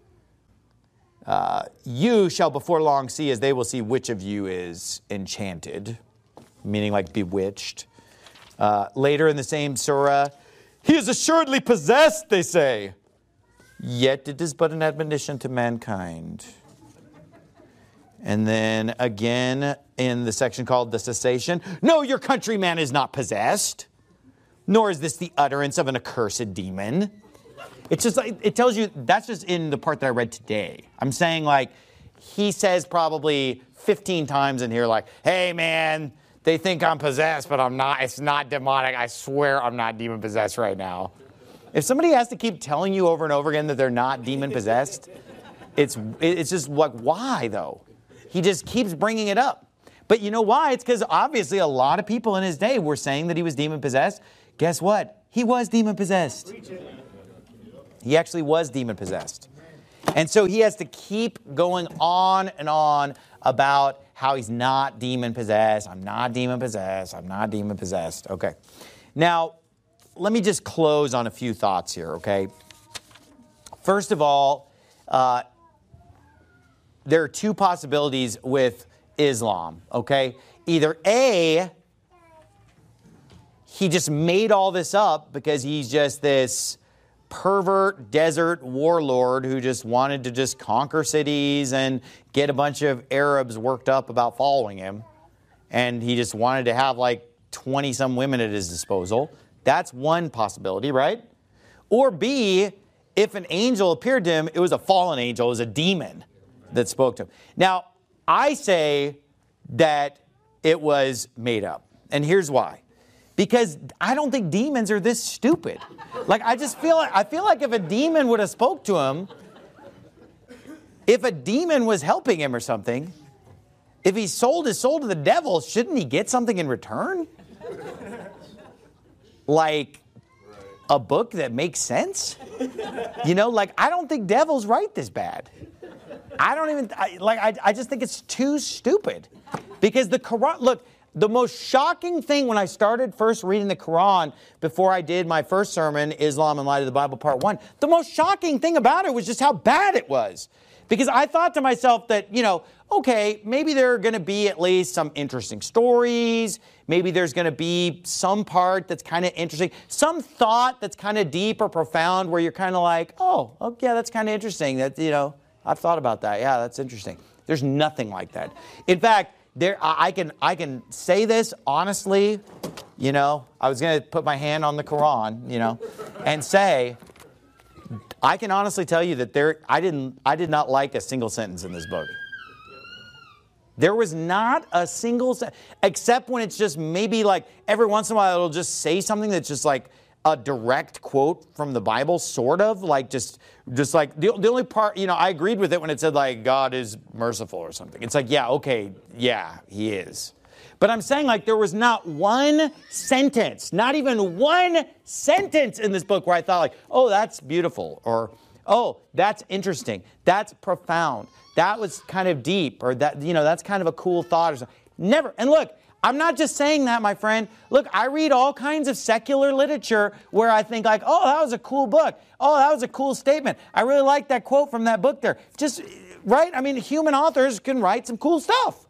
You shall before long see as they will see which of you is enchanted, meaning like bewitched. Later in the same surah, he is assuredly possessed, they say. Yet it is but an admonition to mankind. And then again in the section called the cessation, no, your countryman is not possessed. Nor is this the utterance of an accursed demon. It's just like, it tells you, that's just in the part that I read today. I'm saying like, he says probably 15 times in here like, hey man, they think I'm possessed, but I'm not. It's not demonic. I swear I'm not demon possessed right now. If somebody has to keep telling you over and over again that they're not demon possessed, it's just like, why though? He just keeps bringing it up. But you know why? It's because obviously a lot of people in his day were saying that he was demon possessed. Guess what? He was demon possessed. He actually was demon possessed. And so he has to keep going on and on about how he's not demon possessed. I'm not demon possessed. I'm not demon possessed. Okay. Now, let me just close on a few thoughts here, okay? First of all, there are 2 possibilities with Islam, okay? Either A, he just made all this up because he's just this pervert desert warlord who just wanted to just conquer cities and get a bunch of Arabs worked up about following him. And he just wanted to have like 20-some women at his disposal. That's one possibility, right? Or B, if an angel appeared to him, it was a fallen angel, it was a demon that spoke to him. Now, I say that it was made up. And here's why. Because I don't think demons are this stupid. Like, I feel like if a demon would have spoke to him, if a demon was helping him or something, if he sold his soul to the devil, shouldn't he get something in return? Like a book that makes sense? You know, like, I don't think devils write this bad. I just think it's too stupid. Because the Quran, look, the most shocking thing when I started first reading the Quran before I did my first sermon, Islam in Light of the Bible Part 1, the most shocking thing about it was just how bad it was. Because I thought to myself that, you know, okay, maybe there are going to be at least some interesting stories. Maybe there's going to be some part that's kind of interesting. Some thought that's kind of deep or profound where you're kind of like, oh, yeah, that's kind of interesting. That, you know, I've thought about that. Yeah, that's interesting. There's nothing like that. In fact, I can say this honestly, you know, I was going to put my hand on the Quran, you know, and say, I can honestly tell you that I did not like a single sentence in this book. There was not a single sentence, except when it's just maybe like every once in a while it'll just say something that's just like a direct quote from the Bible, sort of, like just like the only part, you know, I agreed with it when it said like God is merciful or something. It's like, yeah, okay, yeah, he is. But I'm saying like there was not one sentence, not even one sentence in this book where I thought like, oh, that's beautiful, or oh, that's interesting, that's profound, that was kind of deep, or that, you know, that's kind of a cool thought or something. Never. And look, I'm not just saying that, my friend. Look, I read all kinds of secular literature where I think like, oh, that was a cool book. Oh, that was a cool statement. I really like that quote from that book there. Just, right? I mean, human authors can write some cool stuff.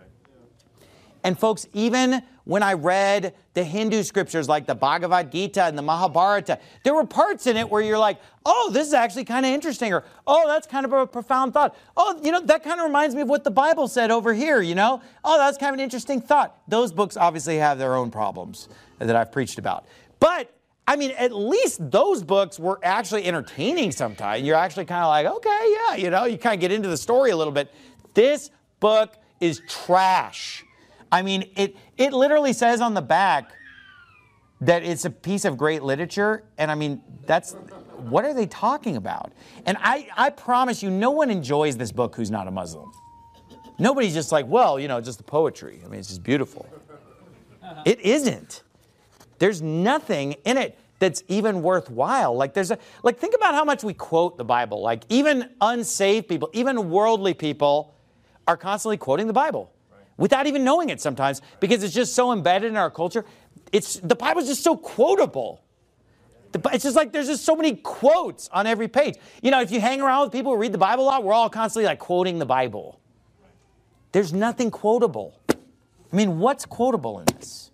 And folks, even when I read the Hindu scriptures like the Bhagavad Gita and the Mahabharata, there were parts in it where you're like, oh, this is actually kind of interesting, or oh, that's kind of a profound thought. Oh, you know, that kind of reminds me of what the Bible said over here, you know? Oh, that's kind of an interesting thought. Those books obviously have their own problems that I've preached about. But, I mean, at least those books were actually entertaining sometimes. You're actually kind of like, okay, yeah, you know, you kind of get into the story a little bit. This book is trash. I mean, it literally says on the back that it's a piece of great literature. And I mean, what are they talking about? And I promise you, no one enjoys this book who's not a Muslim. Nobody's just like, well, you know, just the poetry. I mean, it's just beautiful. It isn't. There's nothing in it that's even worthwhile. Like think about how much we quote the Bible. Like even unsaved people, even worldly people are constantly quoting the Bible. Without even knowing it sometimes, because it's just so embedded in our culture. The Bible's just so quotable. It's just like there's just so many quotes on every page. You know, if you hang around with people who read the Bible a lot, we're all constantly like quoting the Bible. There's nothing quotable. I mean, what's quotable in this?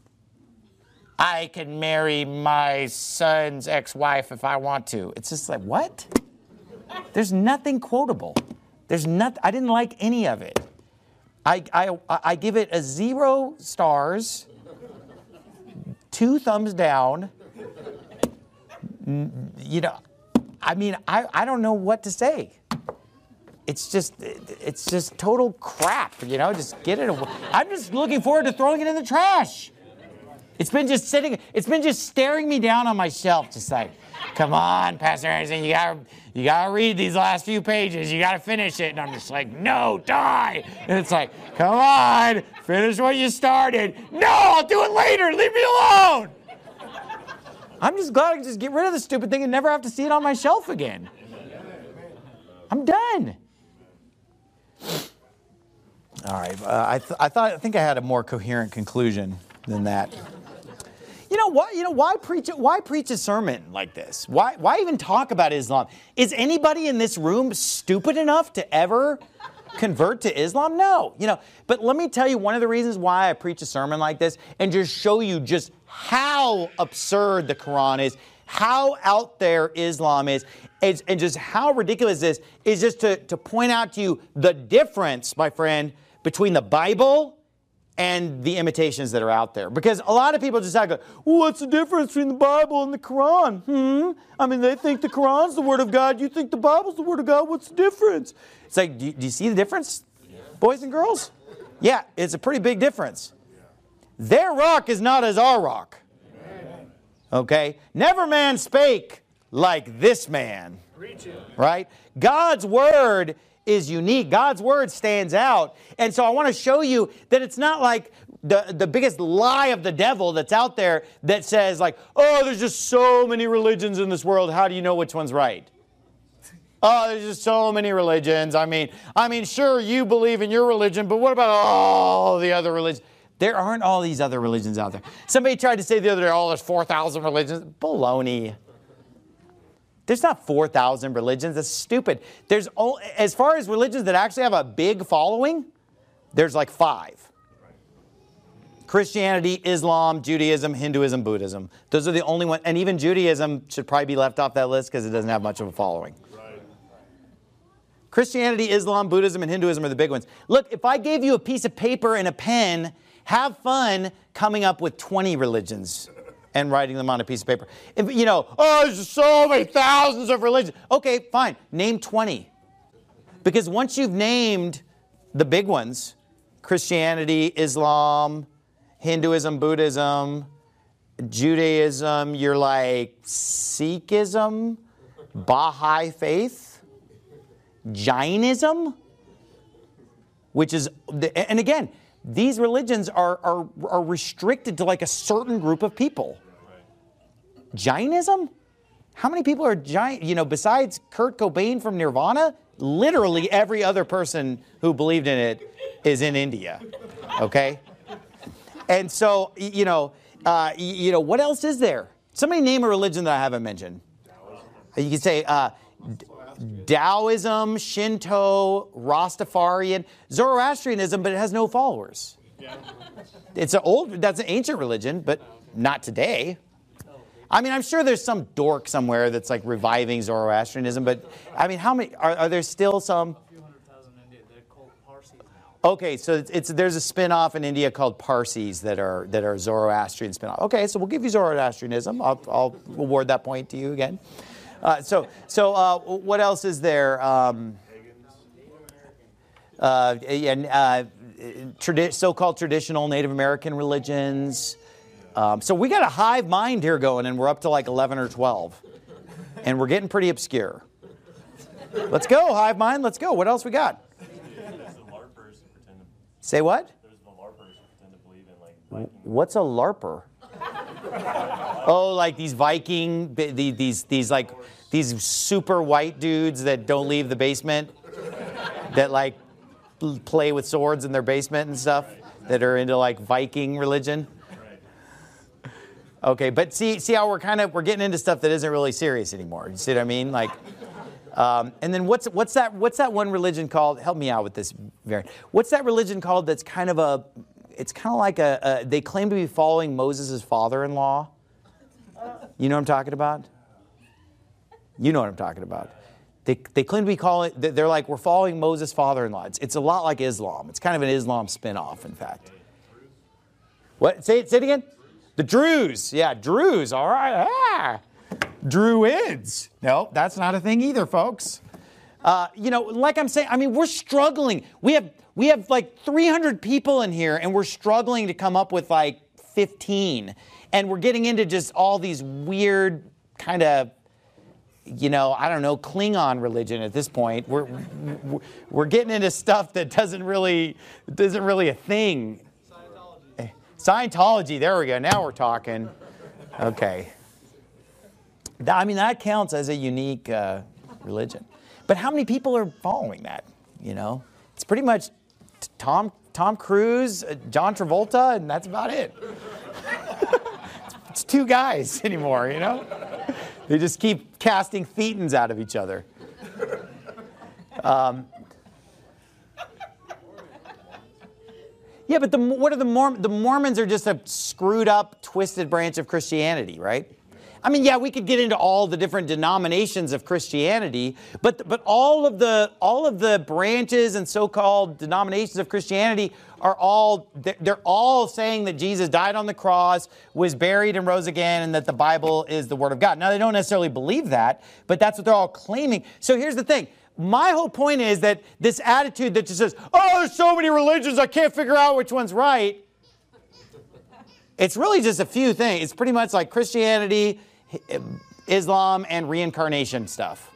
I can marry my son's ex-wife if I want to. It's just like, what? There's nothing quotable. I didn't like any of it. I give it a 0 stars, 2 thumbs down. You know, I mean, I don't know what to say. It's just total crap, you know, just get it away. I'm just looking forward to throwing it in the trash. It's been just staring me down on my shelf, just like, come on, Pastor Anderson, you gotta read these last few pages. You gotta finish it. And I'm just like, no, die. And it's like, come on, finish what you started. No, I'll do it later. Leave me alone. I'm just glad I can just get rid of the stupid thing and never have to see it on my shelf again. I'm done. All right. I think I had a more coherent conclusion than that. Why preach a sermon like this? Why even talk about Islam? Is anybody in this room stupid enough to ever convert to Islam? No. But let me tell you one of the reasons why I preach a sermon like this and just show you just how absurd the Quran is, how out there Islam is, and just how ridiculous this is just to point out to you the difference, my friend, between the Bible and the imitations that are out there. Because a lot of people just go, well, what's the difference between the Bible and the Quran? I mean, they think the Quran's the Word of God. You think the Bible's the Word of God. What's the difference? It's like, do you see the difference, boys and girls? Yeah, it's a pretty big difference. Their rock is not as our rock. Okay? Never man spake like this man. Right? God's Word is unique. God's Word stands out. And so I want to show you that it's not like the biggest lie of the devil that's out there that says like, oh, there's just so many religions in this world. How do you know which one's right? Oh, there's just so many religions. I mean, sure, you believe in your religion, but what about all the other religions? There aren't all these other religions out there. Somebody tried to say the other day, oh, there's 4,000 religions. Baloney. There's not 4,000 religions. That's stupid. There's as far as religions that actually have a big following, there's like 5. Christianity, Islam, Judaism, Hinduism, Buddhism. Those are the only ones. And even Judaism should probably be left off that list because it doesn't have much of a following. Right. Christianity, Islam, Buddhism, and Hinduism are the big ones. Look, if I gave you a piece of paper and a pen, have fun coming up with 20 religions and writing them on a piece of paper. If, you know, oh, there's so many thousands of religions. Okay, fine. Name 20. Because once you've named the big ones, Christianity, Islam, Hinduism, Buddhism, Judaism, you're like Sikhism, Baha'i faith, Jainism, which is, and again, these religions are restricted to like a certain group of people. Jainism? How many people are Jain? You know, besides Kurt Cobain from Nirvana, literally every other person who believed in it is in India. Okay? And so, you know, what else is there? Somebody name a religion that I haven't mentioned. You could say Taoism, Shinto, Rastafarian, Zoroastrianism, but it has no followers. That's an ancient religion, but not today. I mean, I'm sure there's some dork somewhere that's like reviving Zoroastrianism, but I mean, how many are there still some? A few 100,000 in India. They're called Parsis now. Okay, so there's a spin-off in India called Parsis that are Zoroastrian spin-off. Okay, so we'll give you Zoroastrianism. I'll award that point to you again. So what else is there? So-called traditional Native American religions. So we got a hive mind here going, and we're up to like 11 or 12. And we're getting pretty obscure. Let's go, hive mind. Let's go. What else we got? Say what? There's the LARPers who pretend to believe in like Viking. What's a LARPer? Oh, like these Viking, these super white dudes that don't leave the basement, that like play with swords in their basement and stuff, that are into like Viking religion. Okay, but see how we're getting into stuff that isn't really serious anymore. You see what I mean? Like, and then what's that one religion called? Help me out with this, Varian. What's that religion called? That's kind of like they claim to be following Moses' father-in-law. You know what I'm talking about? You know what I'm talking about. They claim to be they're like, we're following Moses' father-in-law. It's a lot like Islam. It's kind of an Islam spin-off, in fact. What? Say it again? The Druze. Yeah, Druze. All right. Druids. No, that's not a thing either, folks. Like I'm saying, I mean, we're struggling. We have like 300 people in here, and we're struggling to come up with like 15. And we're getting into just all these weird kind of, I don't know, Klingon religion at this point. We're getting into stuff that isn't really a thing. Scientology. There we go. Now we're talking. Okay. I mean, that counts as a unique religion. But how many people are following that? It's pretty much Tom Cruise, John Travolta, and that's about it. It's 2 guys anymore, They just keep casting thetans out of each other. Yeah, but what are the Mormons? The Mormons are just a screwed up, twisted branch of Christianity, right? I mean, yeah, we could get into all the different denominations of Christianity, but all of the branches and so-called denominations of Christianity they're all saying that Jesus died on the cross, was buried and rose again, and that the Bible is the Word of God. Now, they don't necessarily believe that, but that's what they're all claiming. So here's the thing. My whole point is that this attitude that just says, oh, there's so many religions, I can't figure out which one's right. It's really just a few things. It's pretty much like Christianity, Islam, and reincarnation stuff.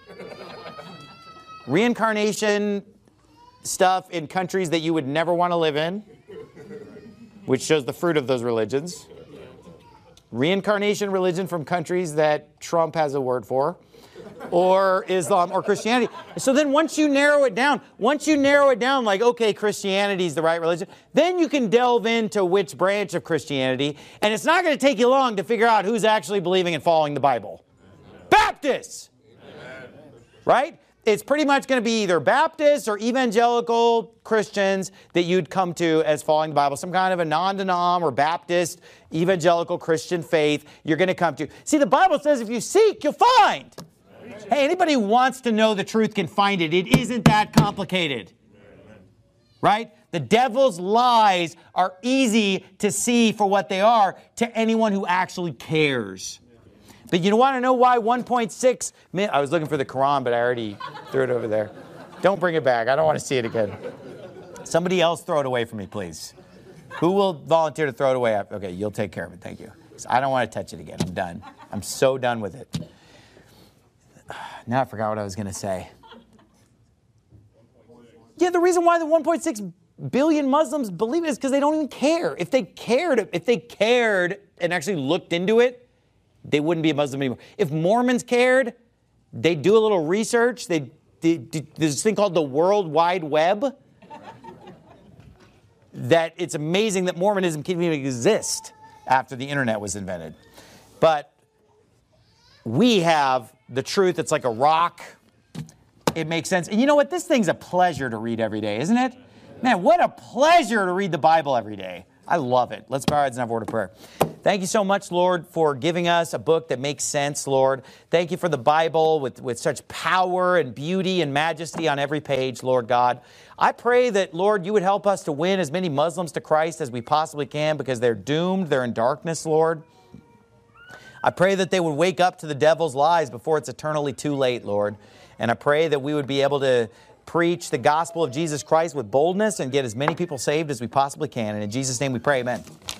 Reincarnation stuff in countries that you would never want to live in, which shows the fruit of those religions. Reincarnation religion from countries that Trump has a word for, or Islam or Christianity. So then once you narrow it down, like, okay, Christianity is the right religion, then you can delve into which branch of Christianity, and it's not going to take you long to figure out who's actually believing and following the Bible. Baptists! Right? It's pretty much going to be either Baptists or evangelical Christians that you'd come to as following the Bible. Some kind of a non-denom or Baptist evangelical Christian faith you're going to come to. See, the Bible says if you seek, you'll find. Hey, anybody who wants to know the truth can find it. It isn't that complicated. Right? The devil's lies are easy to see for what they are to anyone who actually cares. But you want to know why 1.6 million? I was looking for the Quran, but I already threw it over there. Don't bring it back. I don't want to see it again. Somebody else throw it away from me, please. Who will volunteer to throw it away? Okay, you'll take care of it. Thank you. I don't want to touch it again. I'm done. I'm so done with it. Now I forgot what I was going to say. Yeah, the reason why the 1.6 billion Muslims believe it is because they don't even care. If they cared and actually looked into it, they wouldn't be a Muslim anymore. If Mormons cared, they'd do a little research. There's this thing called the World Wide Web. That it's amazing that Mormonism can even exist after the internet was invented. But we have the truth. It's like a rock. It makes sense. And you know what? This thing's a pleasure to read every day, isn't it? Man, what a pleasure to read the Bible every day. I love it. Let's bow our heads and have a word of prayer. Thank you so much, Lord, for giving us a book that makes sense, Lord. Thank you for the Bible with such power and beauty and majesty on every page, Lord God. I pray that, Lord, you would help us to win as many Muslims to Christ as we possibly can because they're doomed. They're in darkness, Lord. I pray that they would wake up to the devil's lies before it's eternally too late, Lord. And I pray that we would be able to preach the gospel of Jesus Christ with boldness and get as many people saved as we possibly can. And in Jesus' name we pray, amen.